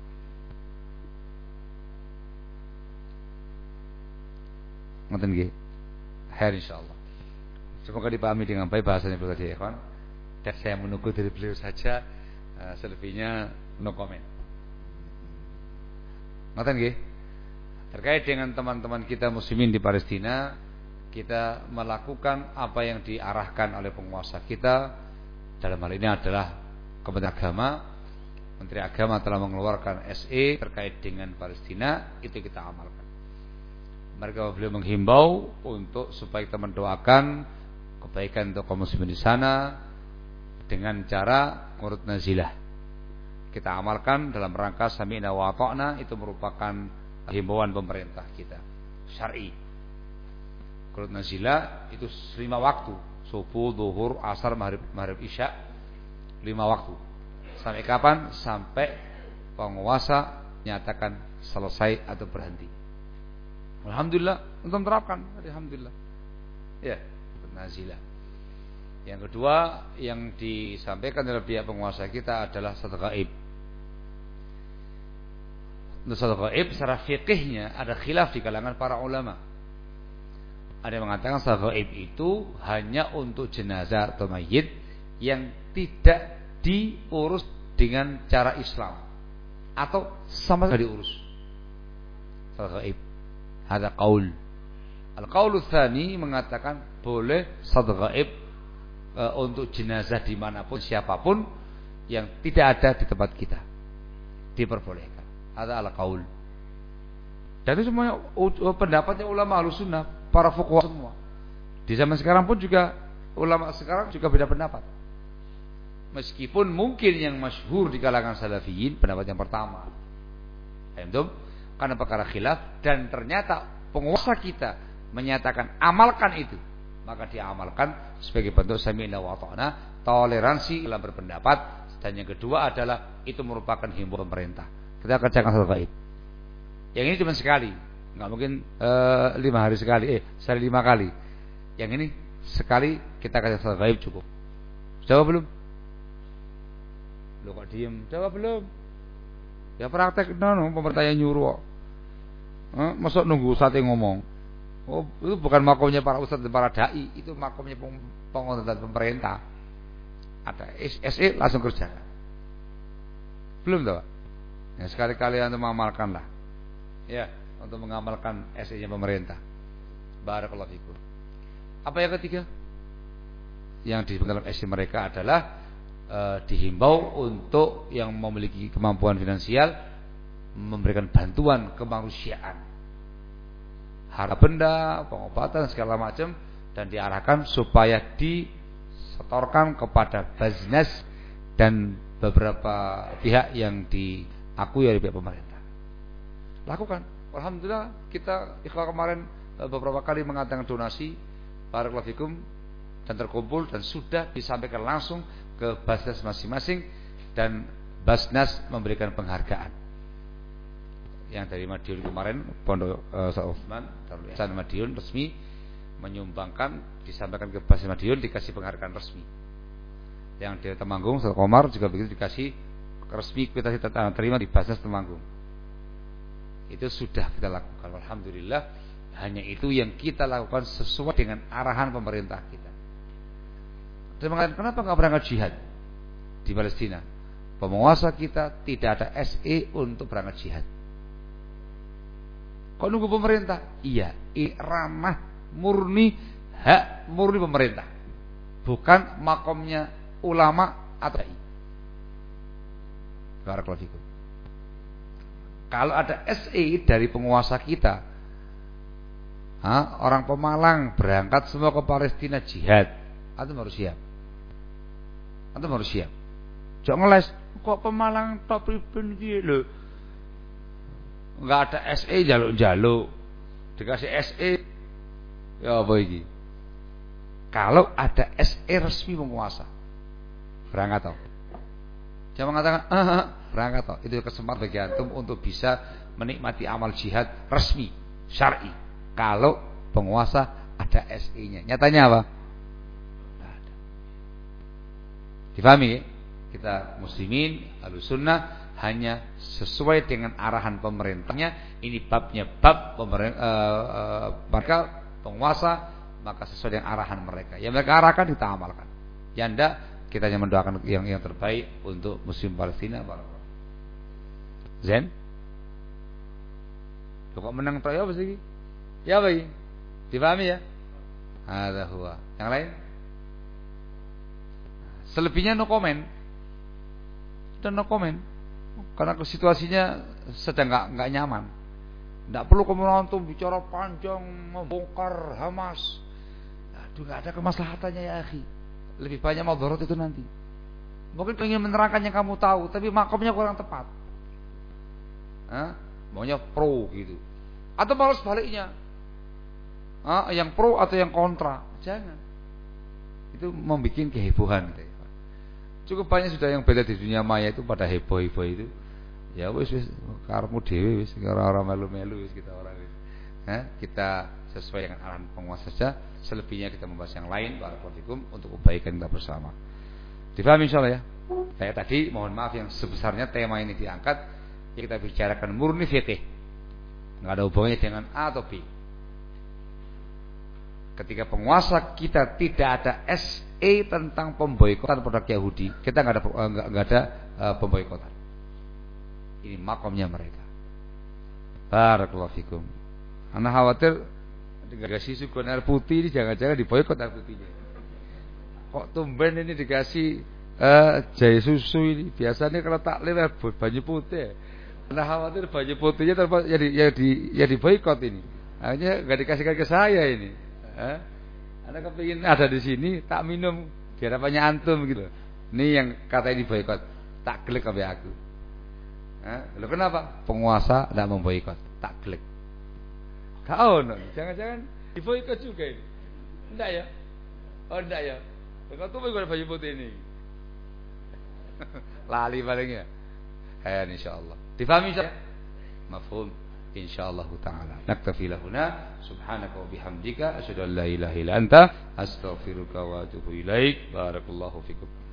Ngoten nggih. Khair insyaallah. Semoga dipahami dengan baik bahasanya beliau tadi, ikhwan. Dan saya menunggu dari beliau saja, selebihnya no comment. Ngoten nggih. Terkait dengan teman-teman kita muslimin di Palestina, kita melakukan apa yang diarahkan oleh penguasa kita. Dalam hal ini adalah Kementerian Agama. Menteri Agama telah mengeluarkan SE terkait dengan Palestina, itu kita amalkan. Mereka beliau menghimbau untuk supaya kita mendoakan kebaikan untuk kaum muslimin di sana dengan cara qunut nazilah. Kita amalkan dalam rangka sami'na wa ata'na, itu merupakan himbauan pemerintah kita syar'i. Qunut nazilah itu 5 waktu, subuh, zuhur, asar, maghrib, isya, 5 waktu. Sampai kapan? Sampai penguasa nyatakan selesai atau berhenti. Alhamdulillah, untuk terapkan. Alhamdulillah. Ya, nazilah. Yang kedua yang disampaikan oleh pihak penguasa kita adalah sedekah gaib. Untuk sedekah gaib secara fikihnya ada khilaf di kalangan para ulama. Ada yang mengatakan sedekah gaib itu hanya untuk jenazah atau mayit yang tidak diurus dengan cara Islam atau sama sekali diurus. Sedekah gaib. Ada qaul. Al-qaulu tsani mengatakan boleh sedekah gaib untuk jenazah dimanapun siapapun yang tidak ada di tempat kita, diperbolehkan. Ada al-qaul. Dan itu semuanya pendapatnya ulama Ahlussunnah, para fuqaha semua. Di zaman sekarang pun juga ulama sekarang juga beda pendapat. Meskipun mungkin yang masyhur di kalangan salafiyin pendapat yang pertama. Karena perkara khilaf, dan ternyata penguasa kita menyatakan amalkan itu. maka diamalkan sebagai bentuk sami'na wa ata'na, toleransi dalam berpendapat. Dan yang kedua adalah itu merupakan himbauan pemerintah. Kita kerjakan salat gaib. Yang ini cuma sekali, nggak mungkin 5 hari sekali, sehari 5 kali. Yang ini sekali kita kerjakan salat gaib cukup. Jawab belum? Lo kok diem? Jawab belum? Ya praktek, pemerintah yang nyuruh. Masuk nunggu ustadz yang ngomong. Oh, itu bukan makomnya para ustadz dan para dai, itu makomnya pengontrol pemerintah. Ada SE langsung kerja. Belum tahu? Ya sekali-kali untuk mengamalkanlah. Ya, untuk mengamalkan SE-nya pemerintah. Barakallahu fikum. Apa yang ketiga? Yang di dalam SE mereka adalah dihimbau untuk yang memiliki kemampuan finansial memberikan bantuan kemanusiaan, harta benda, pengobatan segala macam, dan diarahkan supaya disetorkan kepada Baznas dan beberapa pihak yang diakui oleh pihak pemerintah. Lakukan. Alhamdulillah kita ikhwah kemarin beberapa kali mengadakan donasi barakallahu fikum dan terkumpul dan sudah disampaikan langsung ke Baznas masing-masing dan Baznas memberikan penghargaan. Yang dari Madiun kemarin Pondok Utsman Darul Ihsan Madiun resmi menyumbangkan, disampaikan ke Baznas Madiun, dikasih penghargaan resmi. Yang dari Temanggung Ustaz Komar juga begitu, dikasih resmi kita terima di Baznas Temanggung. Itu sudah kita lakukan. Alhamdulillah, hanya itu yang kita lakukan sesuai dengan arahan pemerintah kita. Dia mengatakan, kenapa enggak berangkat jihad di Palestina? Penguasa kita tidak ada SE untuk berangkat jihad. Kok nunggu pemerintah? Iya, ramah murni, hak murni pemerintah, bukan makomnya ulama atau dai. Barakallahu fikum. Kalau ada SE dari penguasa kita, orang Pemalang berangkat semua ke Palestina jihad, antum harus siap. Antum harus siap. Jangan ngeles, kok Pemalang top ribbon iki lho. Enggak ada SE jaluk-jaluk. Dikasih SE ya apa iki? Kalau ada SE resmi penguasa, berangkat toh. Jangan mengatakan berangkat toh. Itu kesempatan bagi antum untuk bisa menikmati amal jihad resmi, syar'i. Kalau penguasa ada SE-nya. Nyatanya apa? Difahami ya? Kita muslimin Ahlussunnah hanya sesuai dengan arahan pemerintahnya. Ini babnya bab mereka penguasa, maka sesuai dengan arahan mereka. Yang mereka arahkan kita amalkan. Yang enggak, kita hanya mendoakan yang terbaik untuk muslim Palestina. Zen? Kok menang toh ya apa sih? Ya baik. Difahami ya? Hadza huwa. Yang lain? Selebihnya no comment. Dan no comment. Karena situasinya sedang enggak nyaman. Enggak perlu kemudian antum bicara panjang membongkar Hamas. Aduh, enggak ada kemaslahatannya ya akhi. Lebih banyak madarat itu nanti. Mungkin ingin menerangkan yang kamu tahu, tapi makomnya kurang tepat. Maunya pro gitu. Atau malah sebaliknya. Yang pro atau yang kontra. Jangan. Itu membuat kehebohan gitu. Cukup banyak sudah yang beda di dunia maya itu pada heboh-heboh itu. Ya wis karepmu dhewe wis ora melu-melu wis kita ora wis. Kita sesuai dengan arahan penguasa saja, selebihnya kita membahas yang lain barakallahu fikum untuk kebaikan kita bersama. Difahami insyaallah ya. Saya tadi mohon maaf yang sebesarnya tema ini diangkat, ya kita bicarakan murni fikih. Enggak ada hubungannya dengan A atau B. Ketika penguasa kita tidak ada SE tentang pemboikotan produk Yahudi, kita enggak ada pemboikotan. Ini makomnya mereka. Barakallahu fikum. Ana khawatir dikasih suguhan air putih ini jangan-jangan diboikot air putihnya. Kok tumben ini dikasih jahe susu ini? Biasanya kalau taklim banyu putih. Ana khawatir banyu putihnya jadi diboikot ini. Akhirnya enggak dikasihkan ke saya ini. Anda kepingin ada di sini tak minum di hadapannya antum gitu. Ini yang kata ini boikot, tak gelek sampai aku. Lo kenapa? Penguasa tidak memboikot, tak gelek. Kau jangan-jangan diboikot juga ini. Enggak ya? Oh enggak ya? Kau tuh pakai baju putih ini. Lali paling ya. Insyaallah. Difahami insyaallah? Mafhum insyaallah taala. Naktafi lahuna subhanaka wa bihamdika asyhadu an la ilaha illa anta astaghfiruka wa atubu ilaik. Barakallahu fikum.